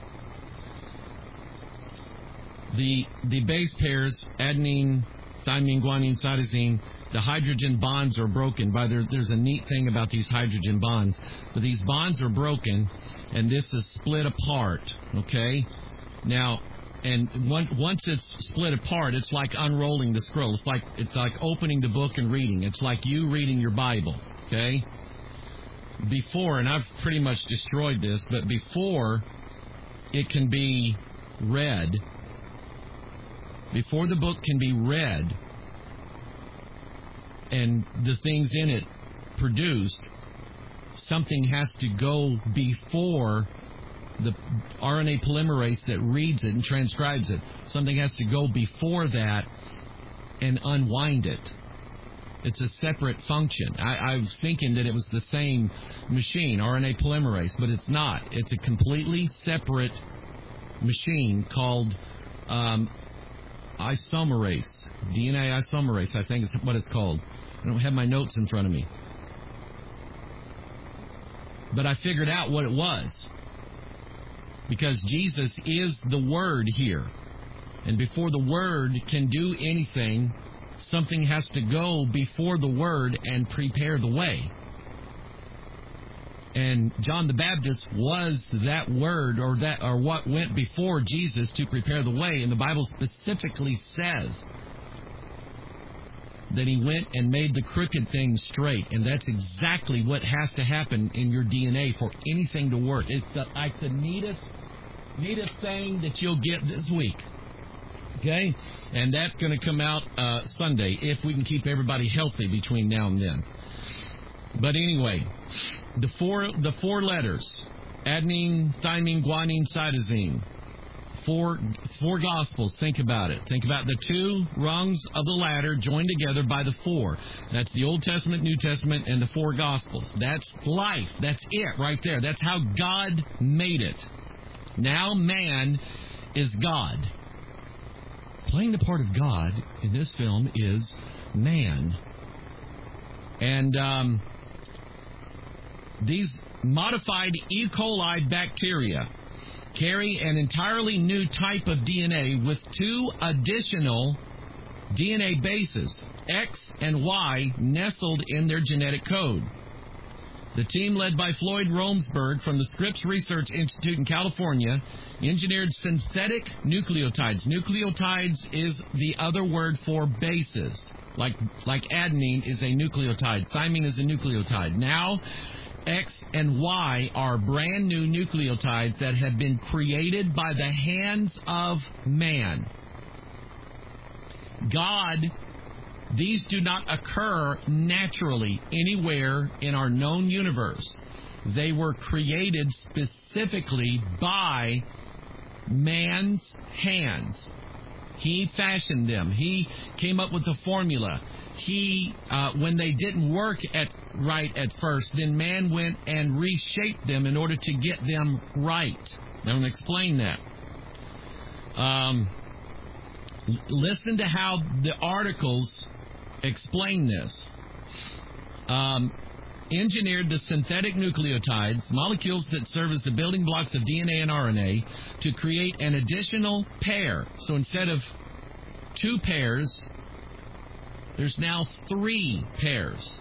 the base pairs, adenine, thymine, guanine, cytosine, the hydrogen bonds are broken. There's a neat thing about these hydrogen bonds. But these bonds are broken, and this is split apart, okay? Now, and once it's split apart, it's like unrolling the scroll. It's like opening the book and reading. It's like you reading your Bible, okay? Before, and I've pretty much destroyed this, but before it can be read, before the book can be read and the things in it produced, something has to go before the RNA polymerase that reads it and transcribes it. Something has to go before that and unwind it. It's a separate function. I was thinking that it was the same machine, RNA polymerase, but it's not. It's a completely separate machine called isomerase, DNA isomerase, I think is what it's called. I don't have my notes in front of me. But I figured out what it was. Because Jesus is the Word here. And before the Word can do anything, something has to go before the Word and prepare the way. And John the Baptist was that Word, or what went before Jesus to prepare the way. And the Bible specifically says that he went and made the crooked things straight. And that's exactly what has to happen in your DNA for anything to work. It's like the neatest thing that you'll get this week. Okay? And that's going to come out Sunday, if we can keep everybody healthy between now and then. But anyway, the four letters, adenine, thymine, guanine, cytosine. Four Gospels. Think about it. Think about the two rungs of the ladder joined together by the four. That's the Old Testament, New Testament, and the four Gospels. That's life. That's it right there. That's how God made it. Now man is God. Playing the part of God in this film is man. And these modified E. coli bacteria carry an entirely new type of DNA with two additional DNA bases, X and Y, nestled in their genetic code. The team, led by Floyd Romsberg from the Scripps Research Institute in California, engineered synthetic nucleotides. Nucleotides is the other word for bases. Like adenine is a nucleotide. Thymine is a nucleotide. Now, X and Y are brand new nucleotides that have been created by the hands of man. God, these do not occur naturally anywhere in our known universe. They were created specifically by man's hands. He fashioned them. He came up with the formula. He, when they didn't work right at first, then man went and reshaped them in order to get them right. I'm going to explain that. Listen to how the articles explain this. Engineered the synthetic nucleotides, molecules that serve as the building blocks of DNA and RNA, to create an additional pair. So instead of two pairs, there's now three pairs.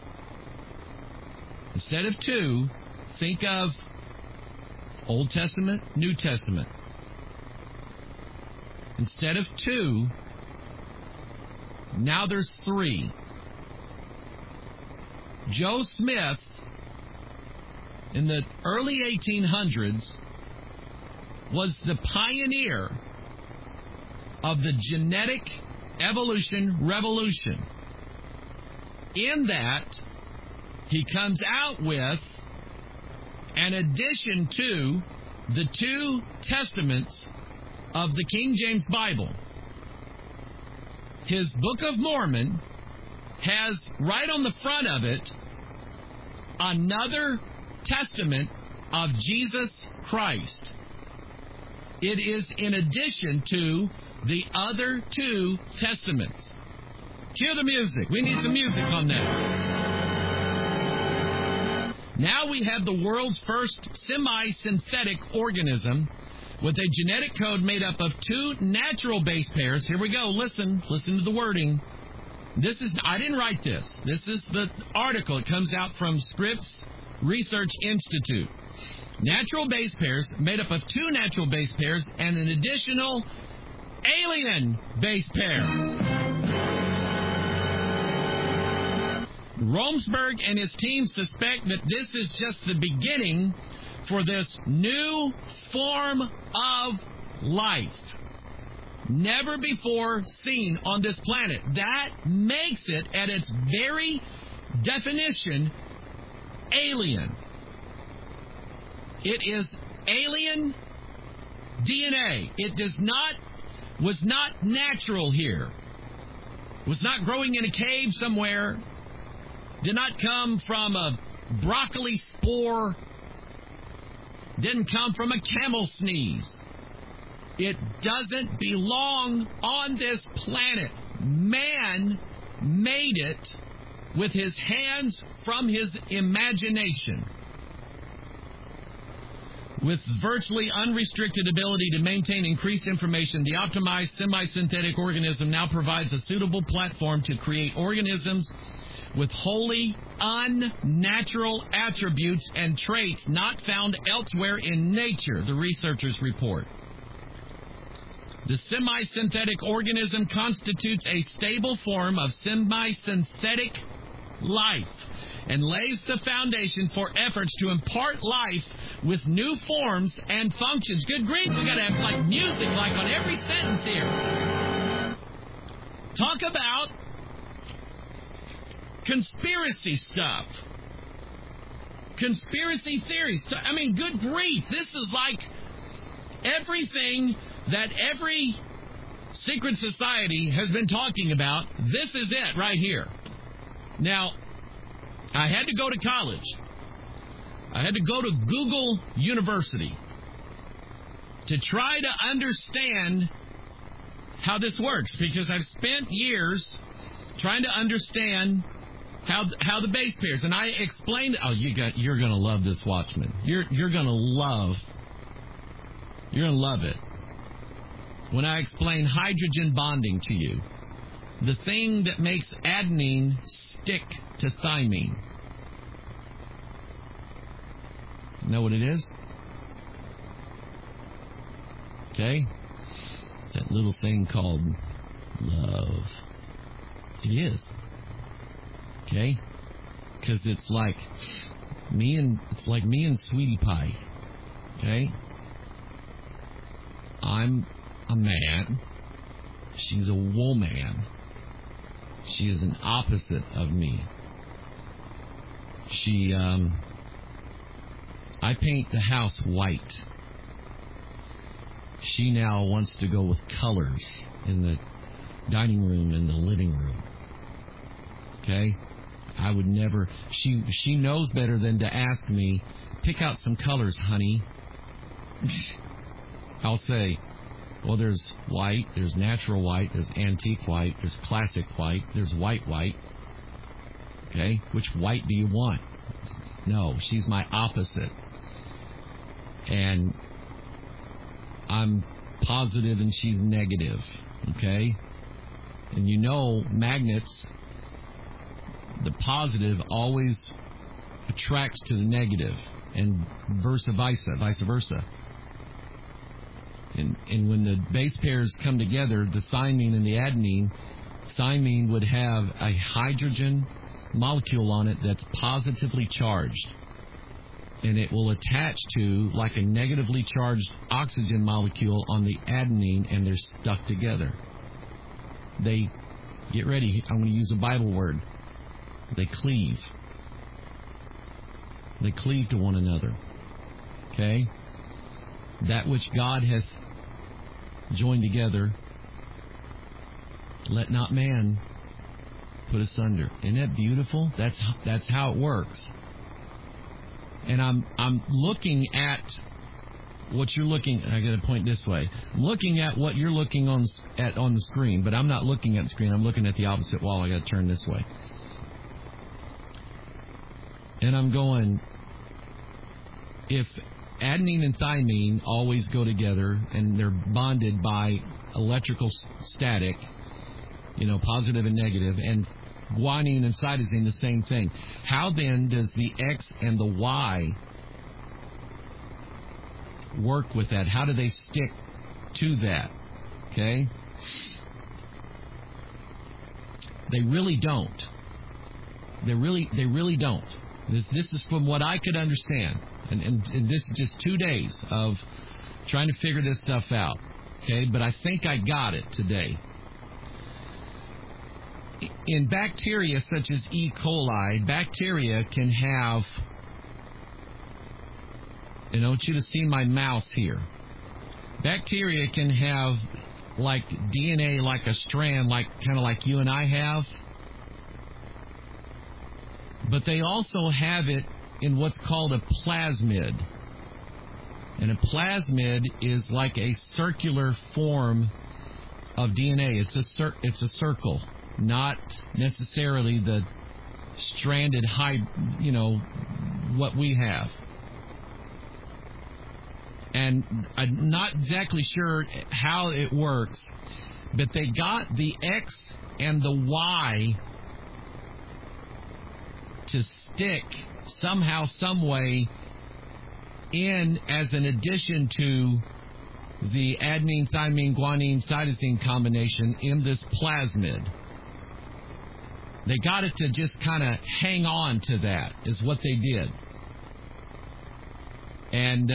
Instead of two, think of Old Testament, New Testament. Instead of two, now there's three. Joe Smith, in the early 1800s, was the pioneer of the genetic evolution revolution. In that, he comes out with an addition to the two testaments of the King James Bible. His Book of Mormon has right on the front of it another testament of Jesus Christ. It is in addition to the other two testaments. Cue the music. We need some music on that. Now we have the world's first semi-synthetic organism with a genetic code made up of 2 natural base pairs. Here we go. Listen to the wording. I didn't write this. This is the article. It comes out from Scripps Research Institute. Natural base pairs made up of 2 natural base pairs and an additional alien base pair. Romsberg and his team suspect that this is just the beginning for this new form of life, never before seen on this planet. That makes it, at its very definition, alien. It is alien DNA. It was not natural here. Was not growing in a cave somewhere. Did not come from a broccoli spore. Didn't come from a camel sneeze. It doesn't belong on this planet. Man made it with his hands from his imagination. With virtually unrestricted ability to maintain increased information, the optimized semi-synthetic organism now provides a suitable platform to create organisms with wholly unnatural attributes and traits not found elsewhere in nature, the researchers report. The semi-synthetic organism constitutes a stable form of semi-synthetic life and lays the foundation for efforts to impart life with new forms and functions. Good grief, we gotta have like music like on every sentence here. Talk about conspiracy stuff. Conspiracy theories. I mean, good grief, this is like everything that every secret society has been talking about. This is it right here. Now, I had to go to college. I had to go to Google University to try to understand how this works, because I've spent years trying to understand how the base pairs, and I explained. Oh, you're gonna love this, Watchman. You're gonna love it when I explain hydrogen bonding to you, the thing that makes adenine stick to thymine. Know what it is? Okay? That little thing called love. It is. Okay? Because it's like me and Sweetie Pie. Okay? I'm a man. She's a woman. She is an opposite of me. I paint the house white. She now wants to go with colors in the dining room and the living room. Okay? I would never... She knows better than to ask me, pick out some colors, honey. I'll say, well, there's white, there's natural white, there's antique white, there's classic white, there's white. Okay? Which white do you want? No, she's my opposite. And I'm positive and she's negative. Okay? And you know, magnets, the positive always attracts to the negative, and vice versa. And when the base pairs come together, the thymine and the adenine, thymine would have a hydrogen molecule on it that's positively charged. And it will attach to like a negatively charged oxygen molecule on the adenine, and they're stuck together. They, get ready, I'm going to use a Bible word. They cleave. They cleave to one another. Okay? That which God hath joined together, let not man put asunder. Isn't that beautiful? That's how it works. And I'm looking at what you're looking. I got to point this way. I'm looking at what you're looking on the screen, but I'm not looking at the screen. I'm looking at the opposite wall. I got to turn this way. And I'm going, if adenine and thymine always go together and they're bonded by electrical static, positive and negative, and guanine and cytosine the same thing, how then does the X and the Y work with that? How do they stick to that? Okay? They really don't. They really don't. This is from what I could understand. And this is just 2 days of trying to figure this stuff out. Okay? But I think I got it today. In bacteria such as E. coli, bacteria can have, and I want you to see my mouse here. Bacteria can have like DNA, like a strand, kind of like you and I have. But they also have it in what's called a plasmid. And a plasmid is like a circular form of DNA. It's a circle, not necessarily the stranded what we have. And I'm not exactly sure how it works, but they got the X and the Y to stick somehow, some way in as an addition to the adenine, thymine, guanine, cytosine combination in this plasmid. They got it to just kind of hang on to that, is what they did. And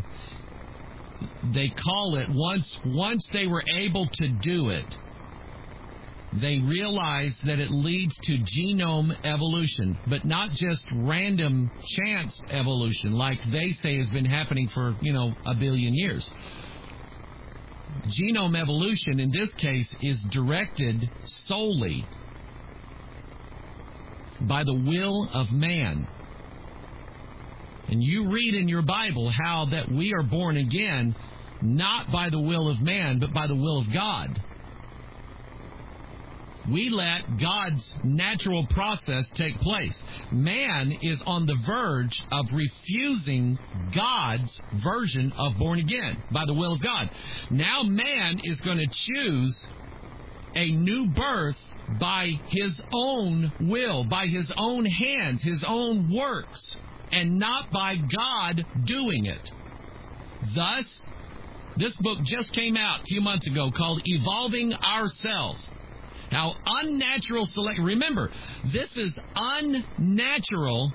they call it, once they were able to do it, they realized that it leads to genome evolution, but not just random chance evolution like they say has been happening for, a billion years. Genome evolution in this case is directed solely by the will of man. And you read in your Bible how that we are born again not by the will of man, but by the will of God. We let God's natural process take place. Man is on the verge of refusing God's version of born again by the will of God. Now man is going to choose a new birth by his own will, by his own hands, his own works, and not by God doing it. Thus, this book just came out a few months ago called Evolving Ourselves. How unnatural selection. Remember, this is unnatural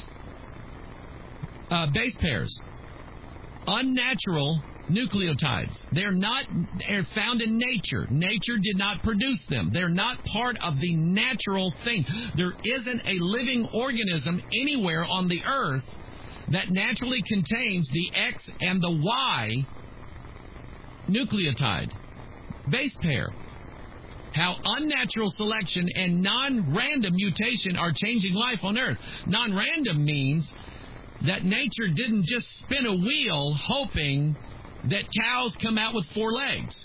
base pairs. Unnatural nucleotides. They're found in nature. Nature did not produce them. They're not part of the natural thing. There isn't a living organism anywhere on the earth that naturally contains the X and the Y nucleotide base pair. How unnatural selection and non-random mutation are changing life on earth. Non-random means that nature didn't just spin a wheel hoping that cows come out with 4 legs.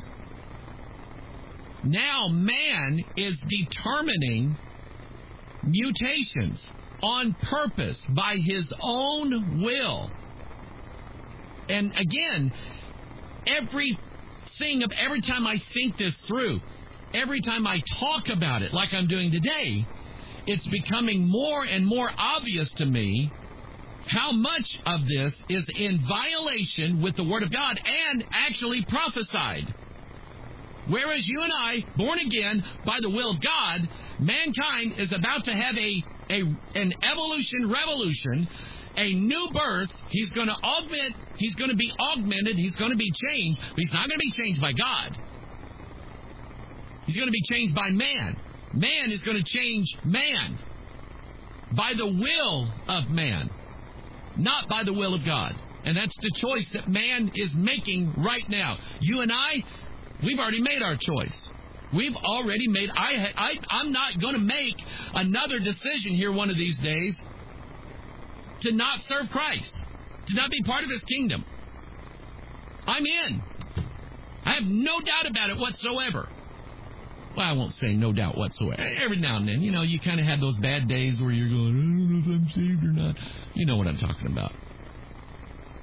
Now man is determining mutations on purpose by his own will. And again, every time I think this through, every time I talk about it like I'm doing today, it's becoming more and more obvious to me how much of this is in violation with the Word of God and actually prophesied. Whereas you and I, born again by the will of God, mankind is about to have an evolution revolution, a new birth. He's going to augment, he's going to be augmented, he's going to be changed, but he's not going to be changed by God. He's going to be changed by man. Man is going to change man by the will of man, not by the will of God. And that's the choice that man is making right now. You and I, we've already made our choice. We've already made... I'm not going to make another decision here one of these days to not serve Christ, to not be part of His kingdom. I'm in. I have no doubt about it whatsoever. Well, I won't say no doubt whatsoever. Every now and then, you kind of have those bad days where you're going, I don't know if I'm saved or not. You know what I'm talking about.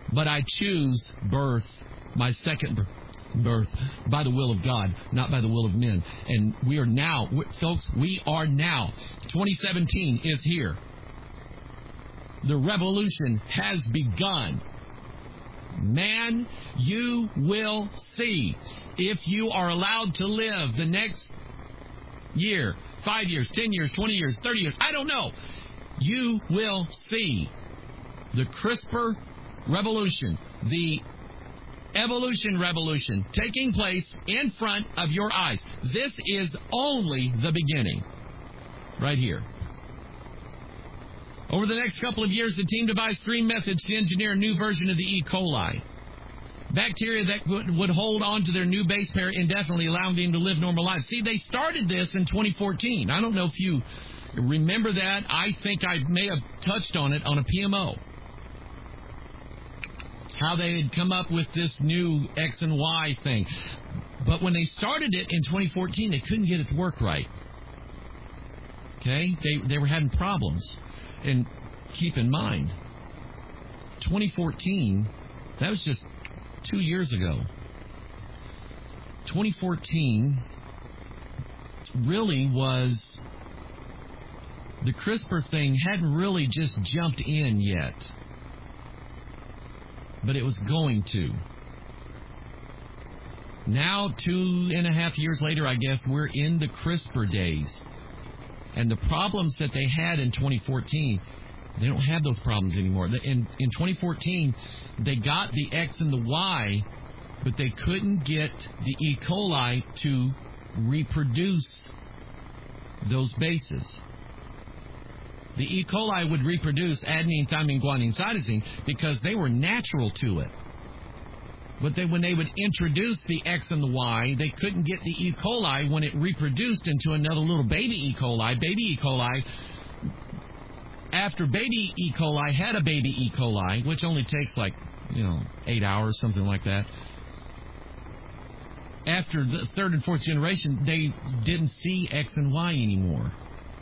But I choose birth, my second birth, by the will of God, not by the will of men. And we are now, folks, 2017 is here. The revolution has begun. Man, you will see if you are allowed to live the next year, 5 years, 10 years, 20 years, 30 years, I don't know. You will see the CRISPR revolution, the evolution revolution taking place in front of your eyes. This is only the beginning. Right here. Over the next couple of years, the team devised 3 methods to engineer a new version of the E. coli. Bacteria that would hold on to their new base pair indefinitely, allowing them to live normal lives. See, they started this in 2014. I don't know if you remember that. I think I may have touched on it on a PMO. How they had come up with this new X and Y thing. But when they started it in 2014, they couldn't get it to work right. Okay? They were having problems. And keep in mind, 2014, that was just 2 years ago. 2014 really was, the CRISPR thing hadn't really just jumped in yet. But it was going to. Now, 2.5 years later, I guess, we're in the CRISPR days. And the problems that they had in 2014, they don't have those problems anymore. In 2014, they got the X and the Y, but they couldn't get the E. coli to reproduce those bases. The E. coli would reproduce adenine, thymine, guanine, cytosine because they were natural to it. But when they would introduce the X and the Y, they couldn't get the E. coli when it reproduced into another little baby E. coli. Baby E. coli, after baby E. coli had a baby E. coli, which only takes 8 hours, something like that. After the third and fourth generation, they didn't see X and Y anymore.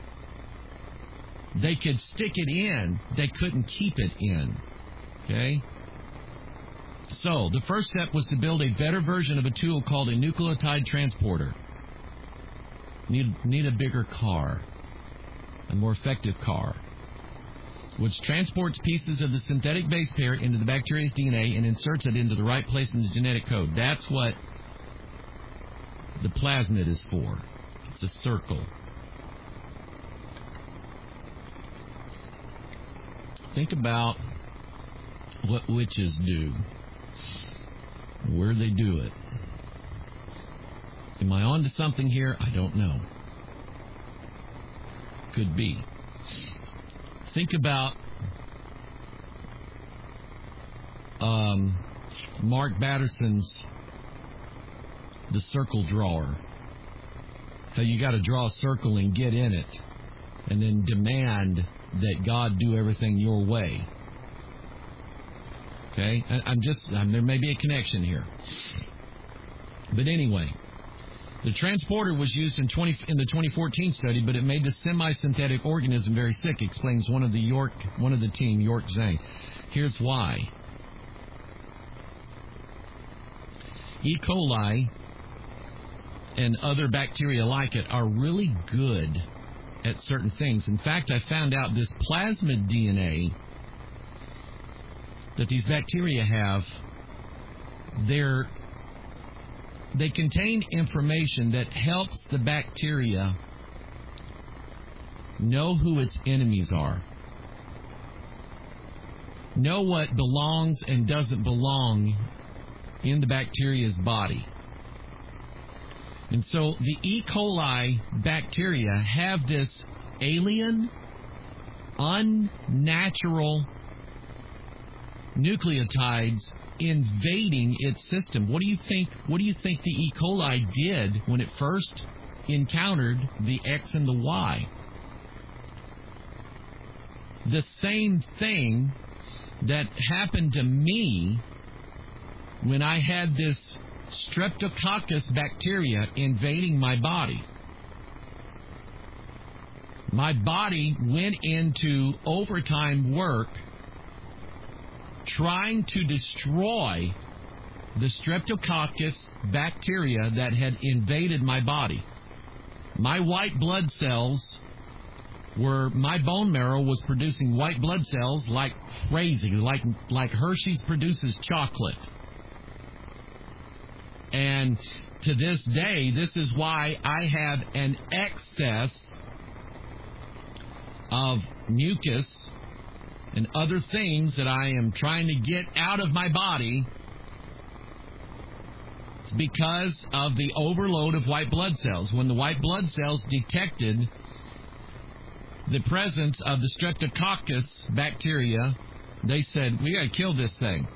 They could stick it in. They couldn't keep it in. Okay? So, the first step was to build a better version of a tool called a nucleotide transporter. Need a bigger car. A more effective car. Which transports pieces of the synthetic base pair into the bacteria's DNA and inserts it into the right place in the genetic code. That's what the plasmid is for. It's a circle. Think about what witches do. Where they do it. Am I on to something here? I don't know. Could be. Think about Mark Batterson's The Circle Drawer. How you got to draw a circle and get in it, and then demand that God do everything your way. Okay? There may be a connection here. But anyway, the transporter was used in the 2014 study, but it made the semi-synthetic organism very sick, explains one of the team, York Zhang. Here's why. E. coli and other bacteria like it are really good at certain things. In fact, I found out this plasmid DNA that these bacteria have, they contain information that helps the bacteria know who its enemies are, know what belongs and doesn't belong in the bacteria's body. And so the E. coli bacteria have this alien, unnatural nucleotides invading its system. What do you think the E. coli did when it first encountered the X and the Y? The same thing that happened to me when I had this Streptococcus bacteria invading my body. My body went into overtime work trying to destroy the Streptococcus bacteria that had invaded my body. My white blood cells my bone marrow was producing white blood cells like crazy, like Hershey's produces chocolate. And to this day, this is why I have an excess of mucus and other things that I am trying to get out of my body. It's because of the overload of white blood cells. When the white blood cells detected the presence of the Streptococcus bacteria, they said, we got to kill this thing.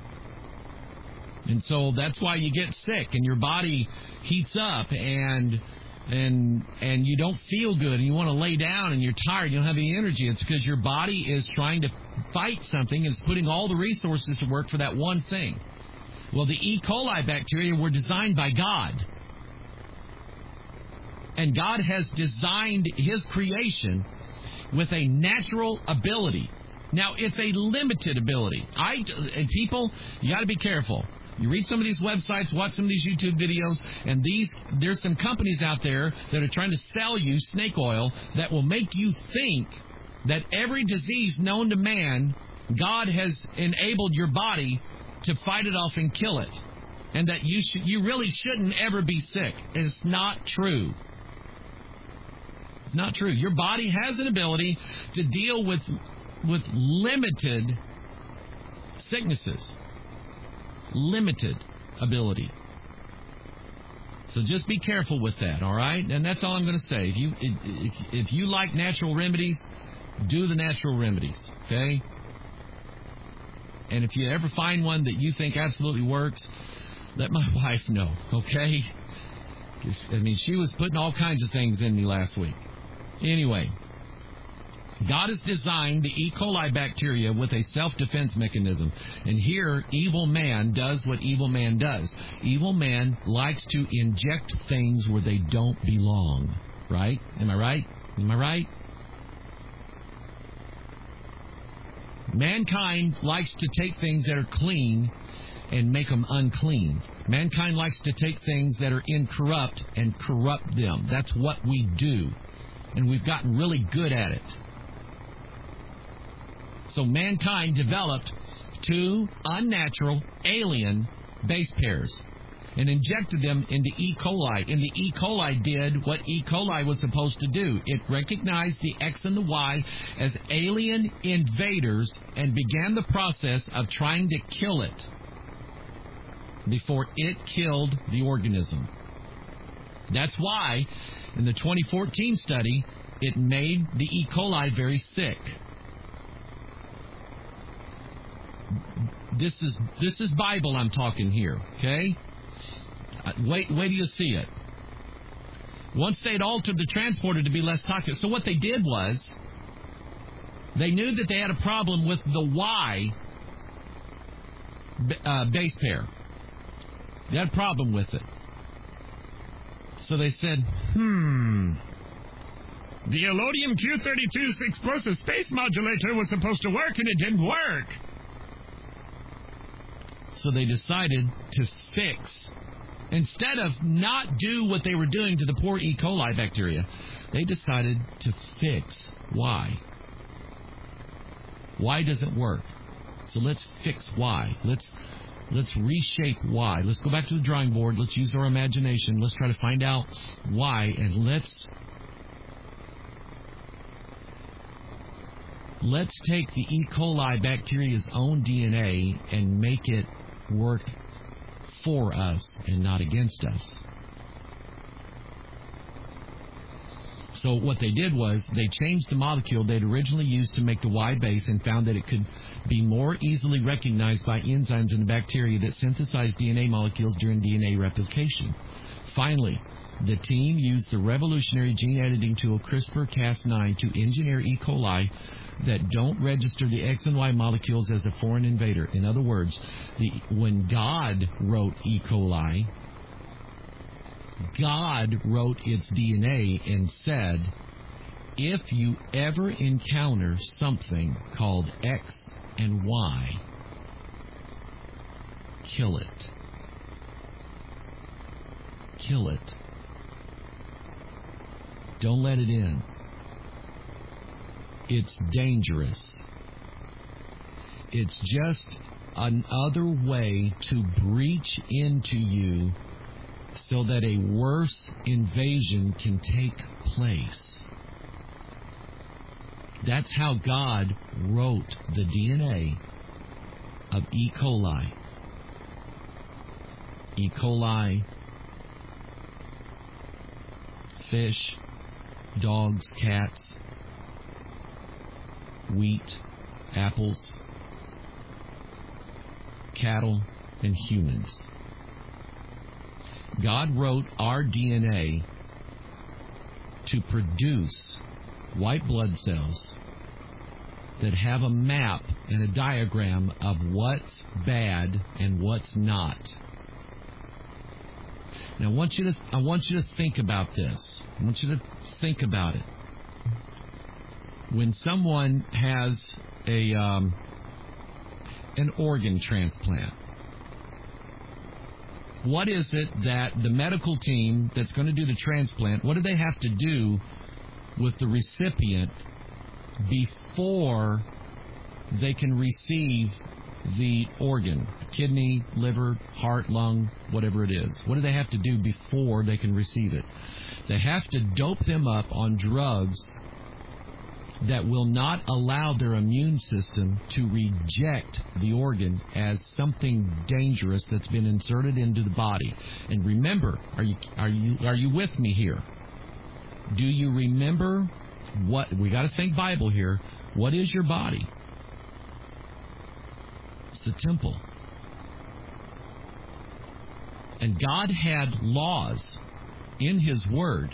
And so that's why you get sick and your body heats up and you don't feel good and you want to lay down and you're tired, you don't have any energy. It's because your body is trying to fight something and it's putting all the resources to work for that one thing. Well, the E. coli bacteria were designed by God. And God has designed his creation with a natural ability. Now, it's a limited ability. And people, you got to be careful. You read some of these websites, watch some of these YouTube videos, and there's some companies out there that are trying to sell you snake oil that will make you think that every disease known to man, God has enabled your body to fight it off and kill it, and that you really shouldn't ever be sick. It's not true. It's not true. Your body has an ability to deal with limited sicknesses. Limited ability. So just be careful with that, all right? And that's all I'm going to say. If you like natural remedies, do the natural remedies, okay? And if you ever find one that you think absolutely works, let my wife know, okay? I mean, she was putting all kinds of things in me last week. Anyway, God has designed the E. coli bacteria with a self-defense mechanism. And here, evil man does what evil man does. Evil man likes to inject things where they don't belong. Right? Am I right? Am I right? Mankind likes to take things that are clean and make them unclean. Mankind likes to take things that are incorrupt and corrupt them. That's what we do. And we've gotten really good at it. So mankind developed two unnatural alien base pairs and injected them into E. coli. And the E. coli did what E. coli was supposed to do. It recognized the X and the Y as alien invaders and began the process of trying to kill it before it killed the organism. That's why in the 2014 study, it made the E. coli very sick. This is Bible I'm talking here, okay? Wait till you see it. Once they'd altered the transporter to be less toxic. So what they did was, they knew that they had a problem with the Y base pair. They had a problem with it. So they said, the Elodium Q32 explosive space modulator was supposed to work and it didn't work. So they decided to fix. Instead of not do what they were doing to the poor E. coli bacteria, they decided to fix Y. Y doesn't work. So let's fix Y. Let's reshape Y. Let's go back to the drawing board. Let's use our imagination. Let's try to find out why, and let's take the E. coli bacteria's own DNA and make it work for us and not against us. So what they did was they changed the molecule they'd originally used to make the Y base and found that it could be more easily recognized by enzymes in the bacteria that synthesize DNA molecules during DNA replication. Finally, the team used the revolutionary gene editing tool CRISPR-Cas9 to engineer E. coli that don't register the X and Y molecules as a foreign invader. In other words, when God wrote E. coli, God wrote its DNA and said, if you ever encounter something called X and Y, kill it. Kill it. Don't let it in. It's dangerous. It's just another way to breach into you so that a worse invasion can take place. That's how God wrote the DNA of E. coli. E. coli, fish, dogs, cats, wheat, apples, cattle, and humans. God wrote our DNA to produce white blood cells that have a map and a diagram of what's bad and what's not. Now, I want you to think about this. I want you to think about it. When someone has an organ transplant, what is it that the medical team that's going to do the transplant, what do they have to do with the recipient before they can receive the organ? Kidney, liver, heart, lung, whatever it is. What do they have to do before they can receive it? They have to dope them up on drugs that will not allow their immune system to reject the organ as something dangerous that's been inserted into the body. And remember, are you with me here? Do you remember what we got to think Bible here? What is your body? It's the temple. And God had laws in His Word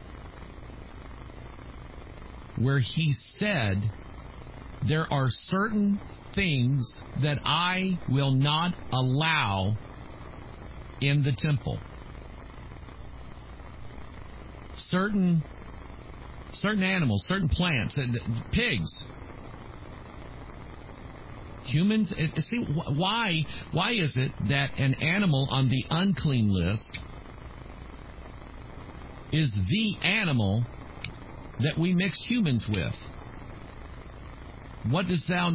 where He said, there are certain things that I will not allow in the temple. Certain animals, certain plants, pigs, humans. See, why is it that an animal on the unclean list is the animal that we mix humans with? They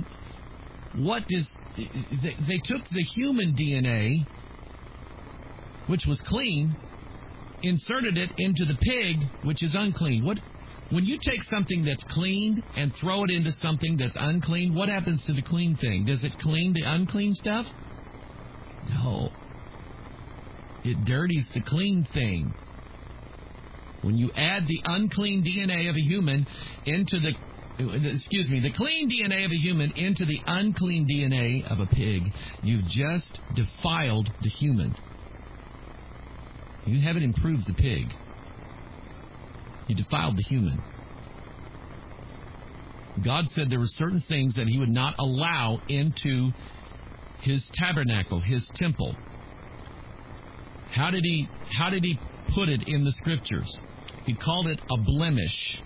took the human DNA, which was clean, inserted it into the pig, which is unclean. When you take something that's clean and throw it into something that's unclean, what happens to the clean thing? Does it clean the unclean stuff? No. It dirties the clean thing. When you add the unclean DNA of a human into the clean DNA of a human into the unclean DNA of a pig, you've just defiled the human. You haven't improved the pig. You defiled the human. God said there were certain things that He would not allow into His tabernacle, His temple. How did He put it in the Scriptures? He called it a blemish.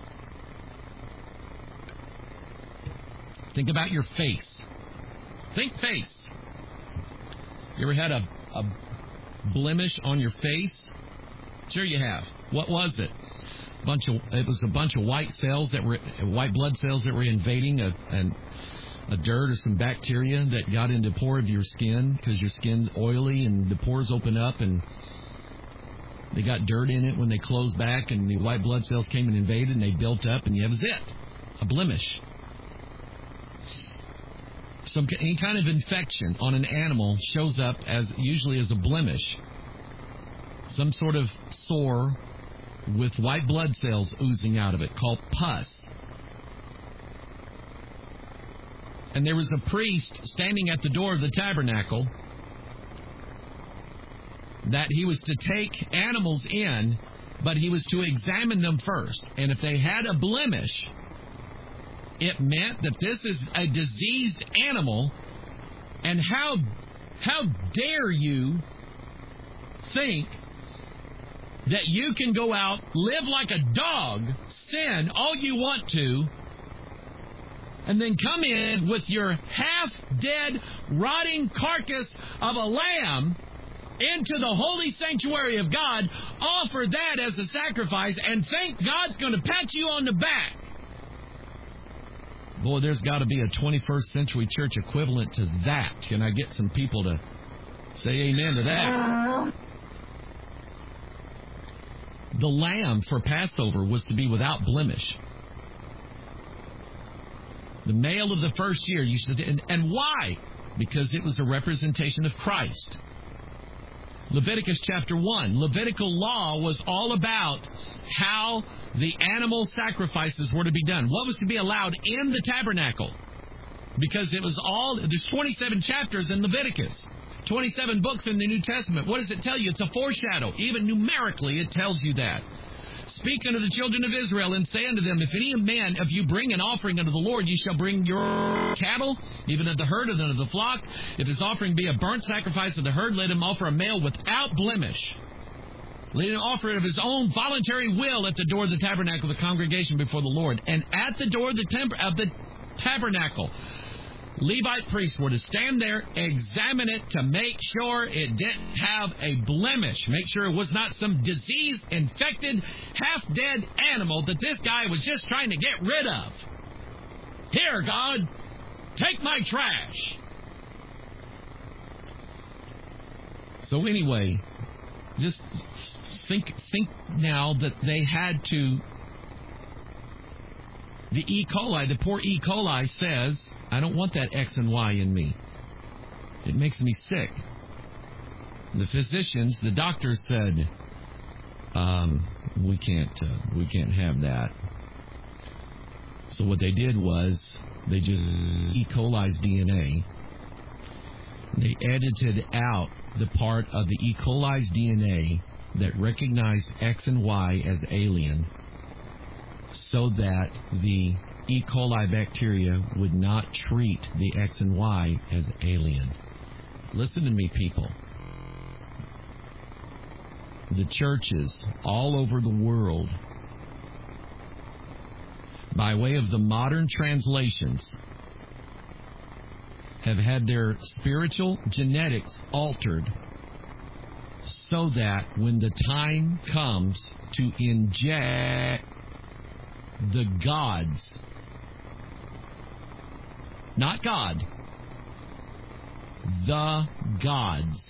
Think about your face. Think face. You ever had a blemish on your face? Sure you have. What was it? It was a bunch of white blood cells that were invading a dirt or some bacteria that got into the pore of your skin because your skin's oily and the pores open up and they got dirt in it when they closed back and the white blood cells came and invaded and they built up and that was it. A blemish. Any kind of infection on an animal shows up usually as a blemish. Some sort of sore with white blood cells oozing out of it called pus. And there was a priest standing at the door of the tabernacle that he was to take animals in, but he was to examine them first. And if they had a blemish, it meant that this is a diseased animal. And how dare you think that you can go out, live like a dog, sin all you want to, and then come in with your half-dead, rotting carcass of a lamb into the holy sanctuary of God, offer that as a sacrifice, and think God's going to pat you on the back. Boy, there's got to be a 21st century church equivalent to that. Can I get some people to say amen to that? The lamb for Passover was to be without blemish. The male of the first year, you should, and why? Because it was a representation of Christ. Leviticus chapter 1. Levitical law was all about how the animal sacrifices were to be done. What was to be allowed in the tabernacle? Because it was all, there's 27 chapters in Leviticus. 27 books in the New Testament. What does it tell you? It's a foreshadow. Even numerically, it tells you that. Speak unto the children of Israel and say unto them, if any man of you bring an offering unto the Lord, ye shall bring your cattle, even of the herd and of the flock. If his offering be a burnt sacrifice of the herd, let him offer a male without blemish. Let him offer it of his own voluntary will at the door of the tabernacle of the congregation before the Lord. And at the door of the tabernacle, Levite priests were to stand there, examine it to make sure it didn't have a blemish. Make sure it was not some disease-infected, half-dead animal that this guy was just trying to get rid of. Here, God, take my trash. So anyway, just think now that they had to... The E. coli, the poor E. coli says, I don't want that X and Y in me. It makes me sick. The physicians, the doctors said, we can't have that. So what they did was they just E. coli's DNA. They edited out the part of the E. coli's DNA that recognized X and Y as alien, so that the E. coli bacteria would not treat the X and Y as alien. Listen to me, people. The churches all over the world, by way of the modern translations, have had their spiritual genetics altered so that when the time comes to inject the gods, not God, the gods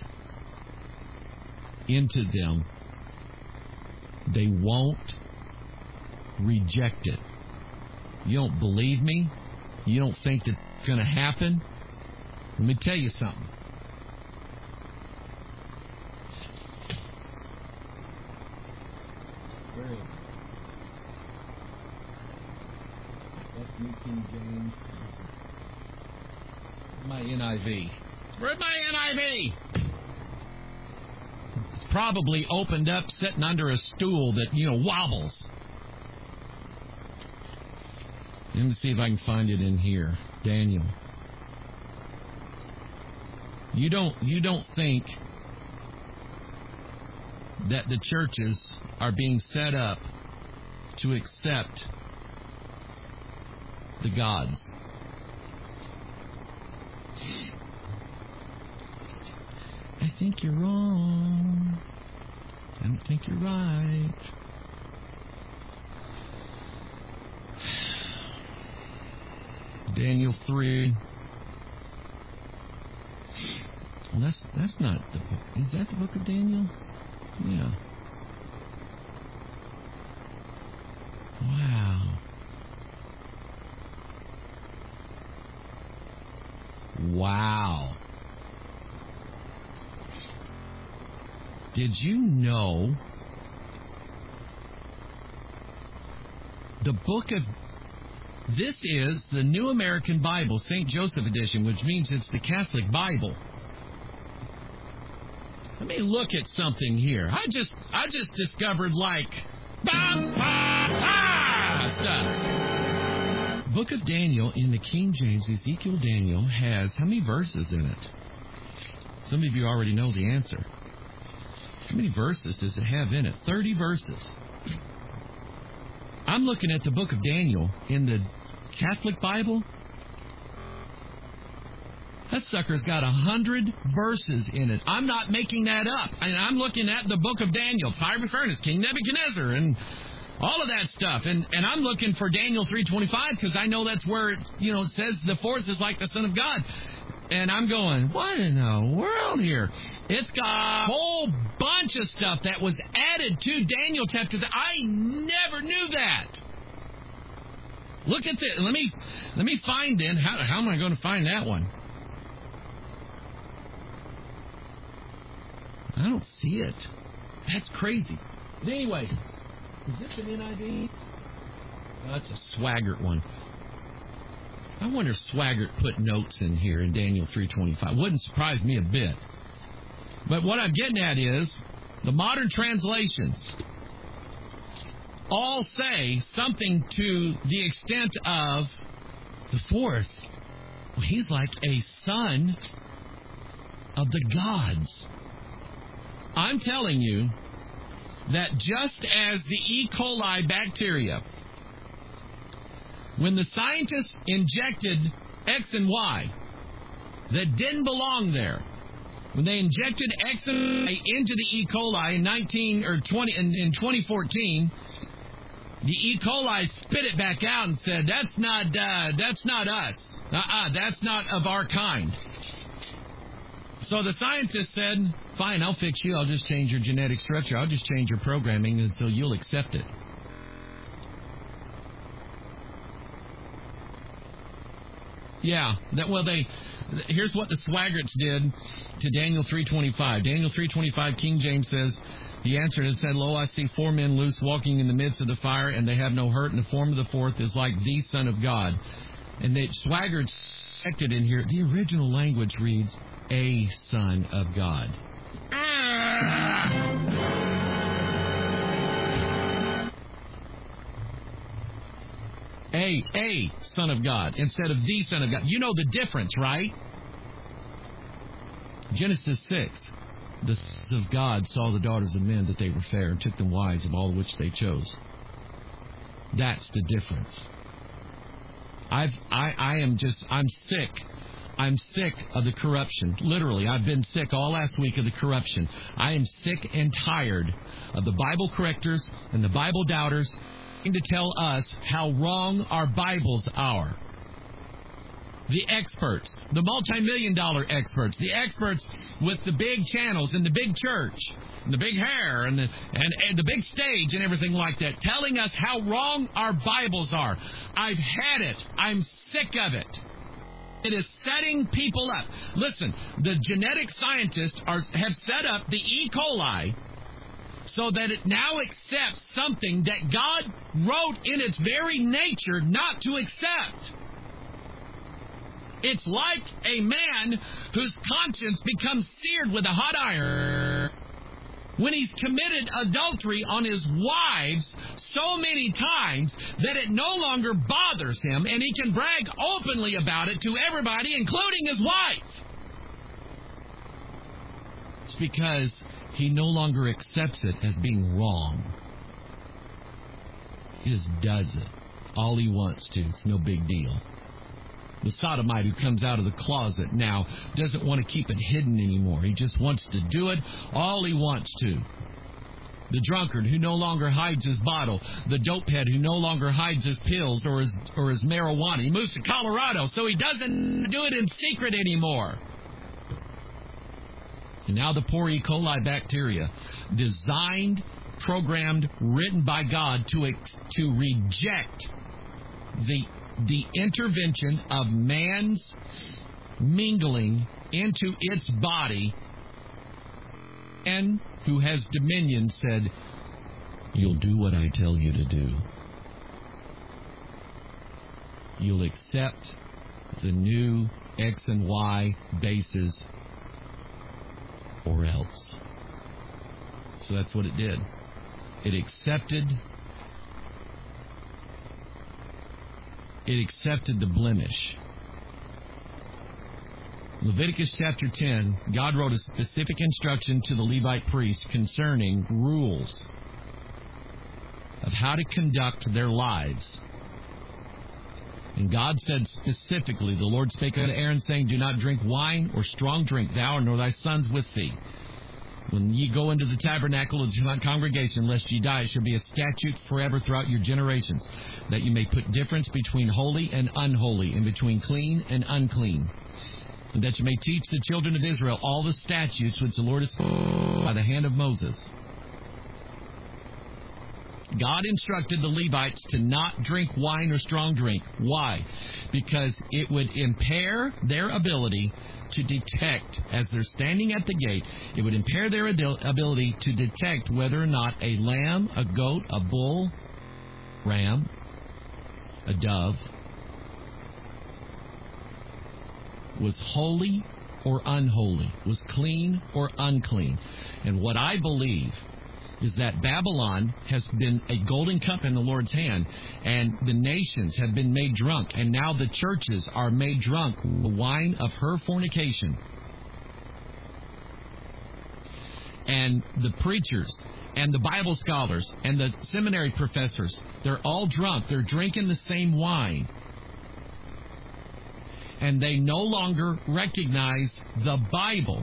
into them, they won't reject it. You don't believe me? You don't think that's going to happen? Let me tell you something. Where is it? That's New King James. My NIV. Where's my NIV? It's probably opened up sitting under a stool that, wobbles. Let me see if I can find it in here. Daniel. You don't think that the churches are being set up to accept the gods? I think you're wrong. I don't think you're right. Daniel 3. Well, that's not the book. Is that the book of Daniel? Yeah. Wow. Wow. Did you know the book of... This is the New American Bible, St. Joseph edition, which means it's the Catholic Bible. Let me look at something here. I just discovered stuff. Book of Daniel in the King James, Ezekiel Daniel, has how many verses in it? Some of you already know the answer. How many verses does it have in it? 30 verses. I'm looking at the book of Daniel in the Catholic Bible. sucker's got 100 verses in it. I'm not making that up. And I'm looking at the book of Daniel, fiery furnace, King Nebuchadnezzar, and all of that stuff. And I'm looking for Daniel 3:25 because I know that's where it says the fourth is like the Son of God. And I'm going, what in the world here? It's got a whole bunch of stuff that was added to Daniel chapter. I never knew that. Look at this. Let me find then. How am I going to find that one? I don't see it. That's crazy. But anyway, is this an NIV? Oh, that's a Swaggart one. I wonder if Swaggart put notes in here in Daniel 3:25. Wouldn't surprise me a bit. But what I'm getting at is the modern translations all say something to the extent of the fourth. Well, he's like a son of the gods. I'm telling you that just as the E. coli bacteria, when the scientists injected X and Y that didn't belong there, when they injected X and Y into the E. coli in 2014, the E. coli spit it back out and said, "That's not us. That's not of our kind." So the scientists said, "Fine, I'll fix you. I'll just change your genetic structure. I'll just change your programming, and so you'll accept it." Yeah, here's what the Swaggarts did to Daniel 3:25. Daniel 3:25, King James says, he answered and said, "Lo, I see 4 men loose walking in the midst of the fire, and they have no hurt, and the form of the fourth is like the Son of God." And the Swaggarts sected in here. The original language reads, "a Son of God." A Son of God instead of the Son of God. You know the difference, right? Genesis 6. The sons of God saw the daughters of men that they were fair and took them wives of all which they chose. That's the difference. I'm sick. I'm sick of the corruption. Literally, I've been sick all last week of the corruption. I am sick and tired of the Bible correctors and the Bible doubters to tell us how wrong our Bibles are. The experts, the multi-million-dollar experts, the experts with the big channels and the big church and the big hair and the big stage and everything like that, telling us how wrong our Bibles are. I've had it. I'm sick of it. It is setting people up. Listen, the genetic scientists have set up the E. coli so that it now accepts something that God wrote in its very nature not to accept. It's like a man whose conscience becomes seared with a hot iron when he's committed adultery on his wives so many times that it no longer bothers him, and he can brag openly about it to everybody, including his wife. It's because he no longer accepts it as being wrong. He just does it. All he wants to. It's no big deal. The sodomite who comes out of the closet now doesn't want to keep it hidden anymore. He just wants to do it all he wants to. The drunkard who no longer hides his bottle. The dopehead who no longer hides his pills or his marijuana. He moves to Colorado, so he doesn't do it in secret anymore. And now the poor E. coli bacteria, designed, programmed, written by God to reject the intervention of man's mingling into its body, and who has dominion said, "You'll do what I tell you to do. You'll accept the new X and Y bases or else." So that's what it did. It accepted the blemish. Leviticus chapter 10, God wrote a specific instruction to the Levite priests concerning rules of how to conduct their lives. And God said specifically, the Lord spake unto Aaron, saying, Do not drink wine or strong drink, thou nor thy sons with thee. When ye go into the tabernacle of the congregation, lest ye die, it shall be a statute forever throughout your generations, that you may put difference between holy and unholy, and between clean and unclean, and that you may teach the children of Israel all the statutes which the Lord has spoken by the hand of Moses. God instructed the Levites to not drink wine or strong drink. Why? Because it would impair their ability to detect, as they're standing at the gate, it would impair their ability to detect whether or not a lamb, a goat, a bull, ram, a dove was holy or unholy, was clean or unclean. And what I believe is that Babylon has been a golden cup in the Lord's hand, and the nations have been made drunk, and now the churches are made drunk with the wine of her fornication. And the preachers and the Bible scholars and the seminary professors, they're all drunk. They're drinking the same wine. And they no longer recognize the Bible.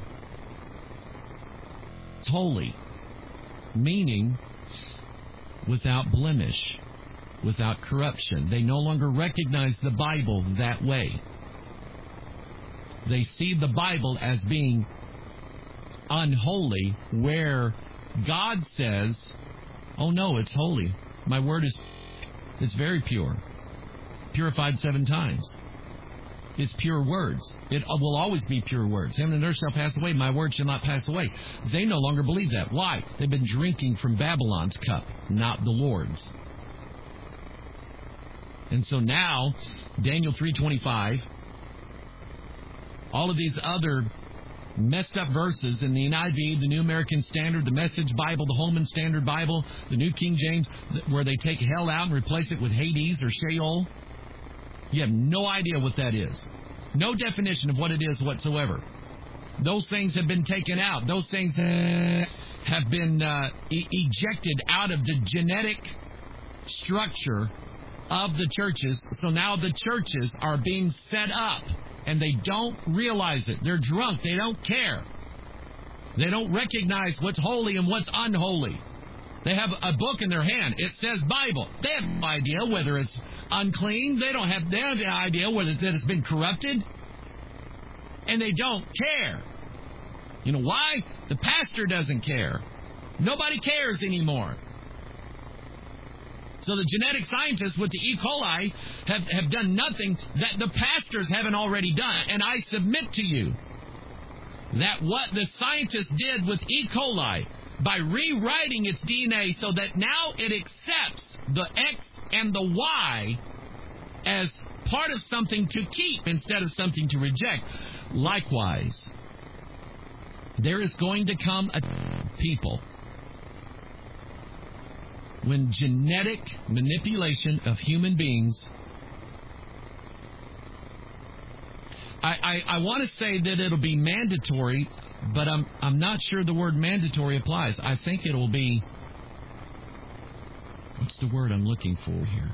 It's holy. Meaning, without blemish, without corruption. They no longer recognize the Bible that way. They see the Bible as being unholy, where God says, oh no, it's holy. My word it's very pure. Purified 7 times. It's pure words. It will always be pure words. Heaven and earth shall pass away. My word shall not pass away. They no longer believe that. Why? They've been drinking from Babylon's cup, not the Lord's. And so now, Daniel 3:25, all of these other messed up verses in the NIV, the New American Standard, the Message Bible, the Holman Standard Bible, the New King James, where they take hell out and replace it with Hades or Sheol. You have no idea what that is. No definition of what it is whatsoever. Those things have been taken out. Those things have been ejected out of the genetic structure of the churches. So now the churches are being set up, and they don't realize it. They're drunk. They don't care. They don't recognize what's holy and what's unholy. They have a book in their hand. It says Bible. They have no idea whether it's unclean. They have no idea whether that it's been corrupted. And they don't care. You know why? The pastor doesn't care. Nobody cares anymore. So the genetic scientists with the E. coli have done nothing that the pastors haven't already done. And I submit to you that what the scientists did with E. coli, by rewriting its DNA so that now it accepts the X and the Y as part of something to keep instead of something to reject. Likewise, there is going to come a people when genetic manipulation of human beings, I want to say that it'll be mandatory, but I'm not sure the word mandatory applies. I think it'll be, what's the word I'm looking for here?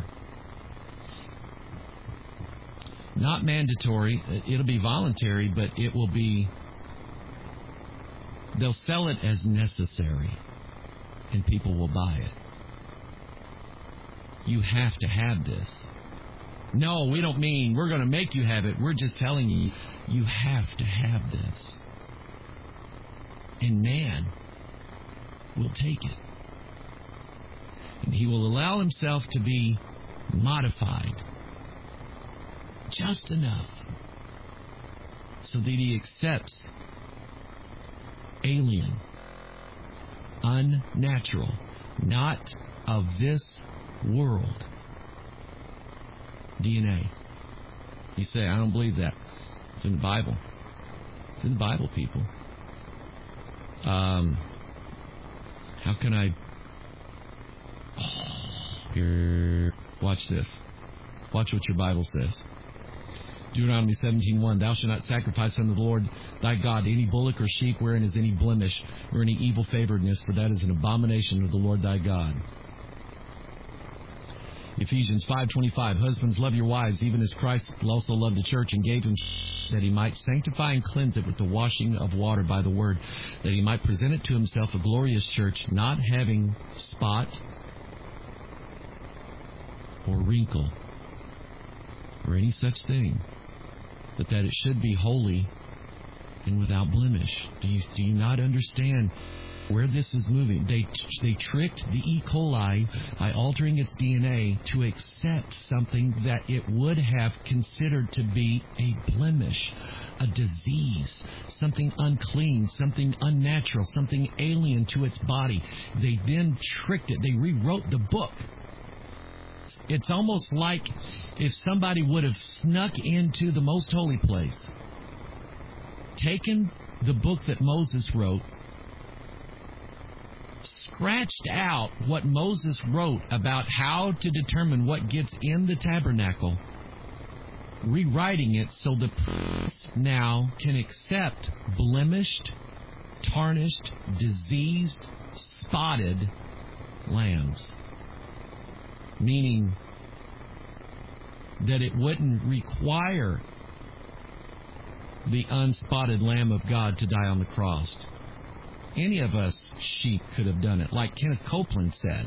Not mandatory. It'll be voluntary, but it will be, they'll sell it as necessary, and people will buy it. You have to have this. No, we don't mean we're going to make you have it. We're just telling you, you have to have this. And man will take it. And he will allow himself to be modified just enough so that he accepts alien, unnatural, not of this world DNA. You say, I don't believe that. It's in the Bible. It's in the Bible, people. How can I... Here, watch this. Watch what your Bible says. Deuteronomy 17:1, thou shalt not sacrifice unto the Lord thy God any bullock or sheep wherein is any blemish or any evil favoredness, for that is an abomination of the Lord thy God. Ephesians 5:25, husbands, love your wives, even as Christ also loved the church and gave him that he might sanctify and cleanse it with the washing of water by the word, that he might present it to himself a glorious church, not having spot or wrinkle or any such thing, but that it should be holy and without blemish. Do you not understand where this is moving? They tricked the E. coli by altering its DNA to accept something that it would have considered to be a blemish, a disease, something unclean, something unnatural, something alien to its body. They then tricked it. They rewrote the book. It's almost like if somebody would have snuck into the most holy place, taken the book that Moses wrote, scratched out what Moses wrote about how to determine what gets in the tabernacle, rewriting it so the priest now can accept blemished, tarnished, diseased, spotted lambs. Meaning that it wouldn't require the unspotted Lamb of God to die on the cross. Any of us sheep could have done it, like Kenneth Copeland said.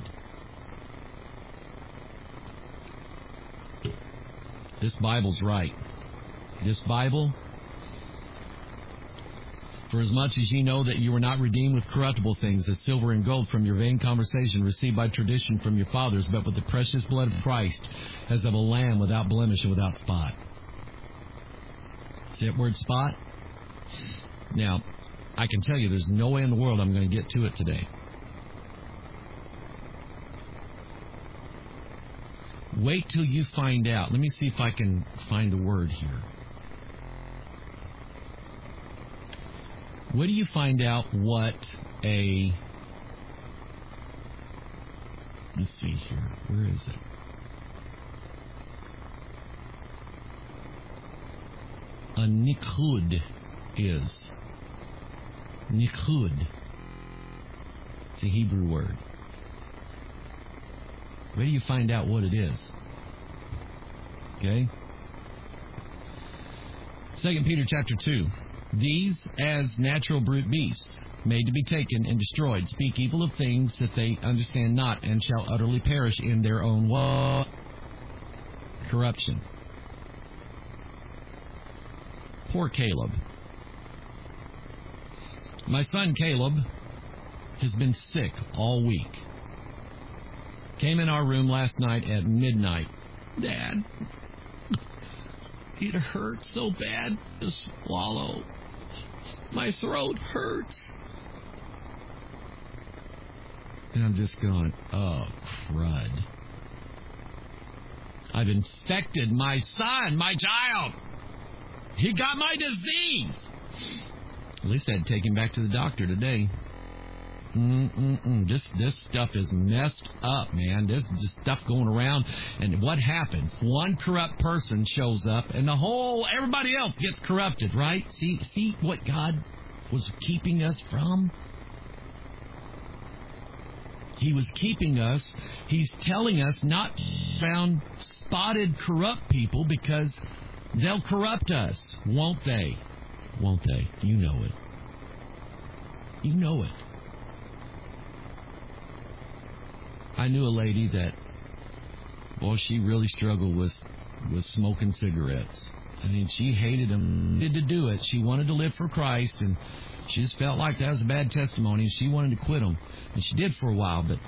This Bible's right. This Bible, for as much as ye know that you were not redeemed with corruptible things, as silver and gold from your vain conversation received by tradition from your fathers, but with the precious blood of Christ, as of a lamb without blemish and without spot. See that word spot? Now, I can tell you there's no way in the world I'm going to get to it today. Wait till you find out. Let me see if I can find the word here. Where do you find out what a... Let's see here. Where is it? A nichud is. Nichud. It's a Hebrew word. Where do you find out what it is? Okay? 2 Peter chapter 2. These, as natural brute beasts, made to be taken and destroyed, speak evil of things that they understand not, and shall utterly perish in their own corruption. Poor Caleb. My son Caleb has been sick all week. Came in our room last night at midnight. Dad, it hurts so bad to swallow. My throat hurts. And I'm just going, oh, crud. I've infected my son, my child. He got my disease. At least I'd take him back to the doctor today. This stuff is messed up, man. There's just stuff going around. And what happens? One corrupt person shows up and everybody else gets corrupted, right? See what God was keeping us from? He was keeping us. He's telling us not to found spotted corrupt people because they'll corrupt us. Won't they? Won't they? You know it. You know it. I knew a lady that, she really struggled with smoking cigarettes. I mean, she hated them, to do it. She wanted to live for Christ, and she just felt like that was a bad testimony, and she wanted to quit them. And she did for a while, but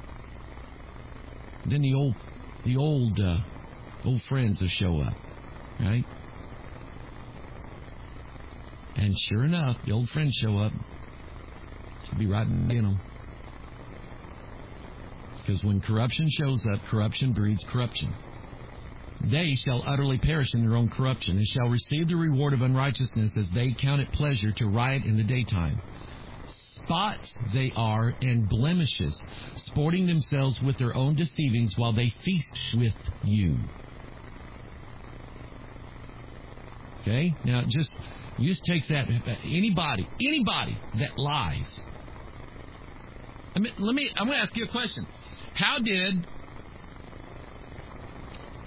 then the old friends will show up, right? And sure enough, the old friends show up. She'll be right in them. Because when corruption shows up, corruption breeds corruption. They shall utterly perish in their own corruption, and shall receive the reward of unrighteousness as they count it pleasure to riot in the daytime. Spots they are, and blemishes, sporting themselves with their own deceivings while they feast with you. Okay? Now, you just take that. Anybody that lies. I'm going to ask you a question. How did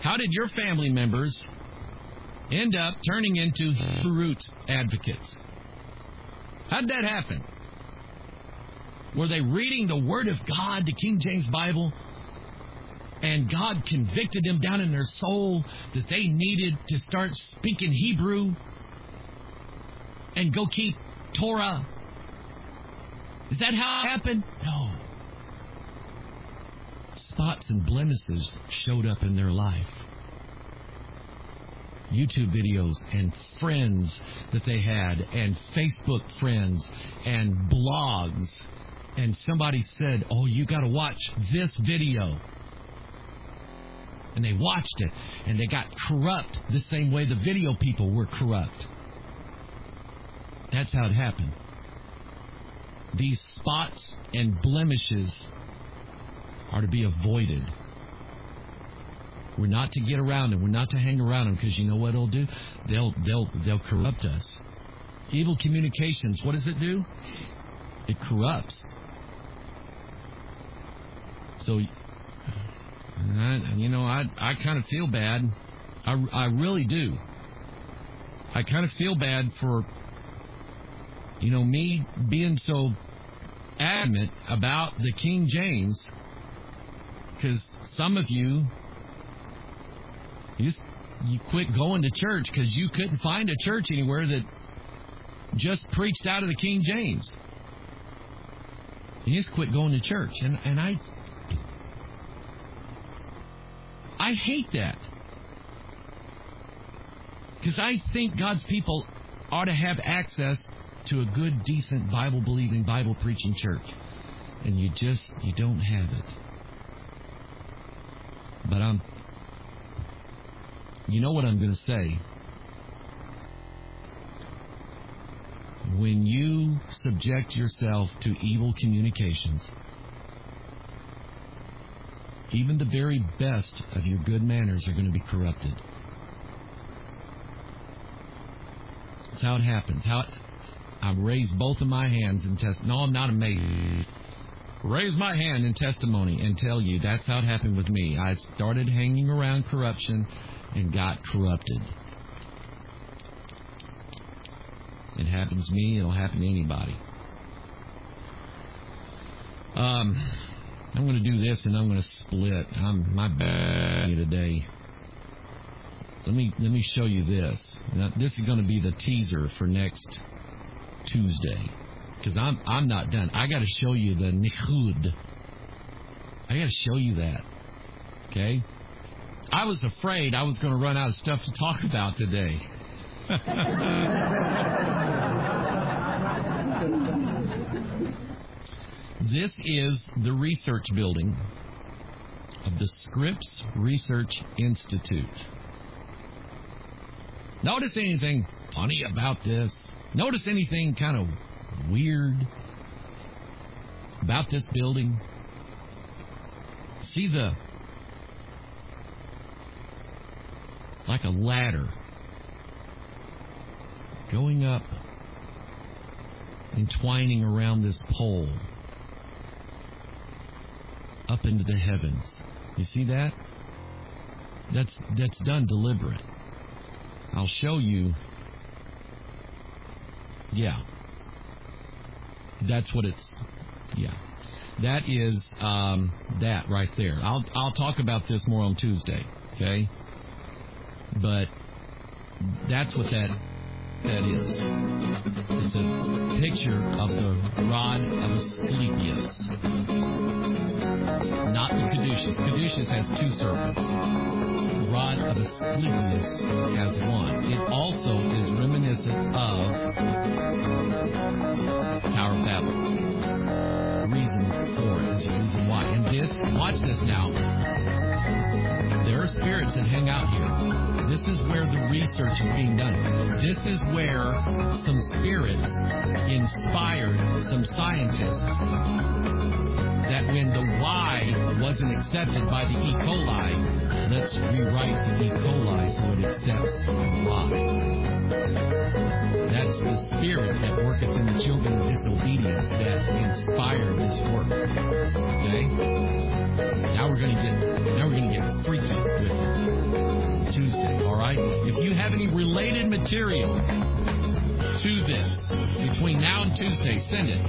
How did your family members end up turning into fruit advocates? How did that happen? Were they reading the Word of God, the King James Bible, and God convicted them down in their soul that they needed to start speaking Hebrew and go keep Torah? Is that how it happened? No. Spots and blemishes showed up in their life. YouTube videos and friends that they had, and Facebook friends and blogs. And somebody said, oh, you got to watch this video. And they watched it, and they got corrupt the same way the video people were corrupt. That's how it happened. These spots and blemishes are to be avoided. We're not to get around them. We're not to hang around them, because you know what it'll do? They'll corrupt us. Evil communications, what does it do? It corrupts. So, I kind of feel bad. I really do. I kind of feel bad for, me being so adamant about the King James, because some of you quit going to church because you couldn't find a church anywhere that just preached out of the King James. You just quit going to church. And I hate that. Because I think God's people ought to have access to a good, decent, Bible-believing, Bible-preaching church. And you don't have it. But you know what I'm going to say? When you subject yourself to evil communications, even the very best of your good manners are going to be corrupted. That's how it happens. I raised both of my hands in No, I'm not amazed. Raise my hand in testimony and tell you that's how it happened with me. I started hanging around corruption and got corrupted. It happens to me, it'll happen to anybody. I'm going to do this and I'm going to split. My bad today. Let me show you this. Now, this is going to be the teaser for next Tuesday, because I'm not done. I got to show you the nichud. I got to show you that. Okay? I was afraid I was going to run out of stuff to talk about today. This is the research building of the Scripps Research Institute. Notice anything funny about this? Notice anything kind of weird about this building? See like a ladder going up, entwining around this pole up into the heavens. You see that? That's done deliberate. I'll show you. Yeah. That's what it's. Yeah. That is that right there. I'll talk about this more on Tuesday. Okay. But that's what that is. It's a picture of the rod of Asclepius. Not the caduceus. Caduceus has two serpents. The rod of Asclepius has one. It also is reminiscent of Tower of Babel. The reason for it is the reason why. And this, watch this now. There are spirits that hang out here. This is where the research is being done. This is where some spirits inspired some scientists that when the Y wasn't accepted by the E. coli, let's rewrite the E. coli so it accepts the Y. That's the spirit that worketh in the children of disobedience that inspired this work. Okay? Now we're going to get freaky with it. material to this between now and Tuesday, send it.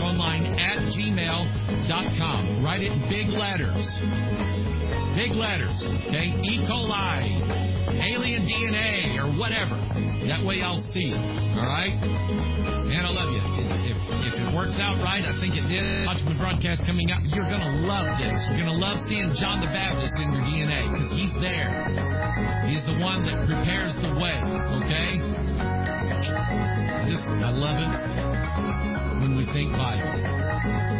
PastorMikeOnline@gmail.com. Write it in big letters. Big letters, okay? E. coli, alien DNA, or whatever. That way I'll see it, all right? Man, I love you. If it works out right, I think it did. Watch the broadcast coming up. You're going to love this. You're going to love seeing John the Baptist in your DNA because he's there. He's the one that prepares the way, okay? I love it when we think Bible.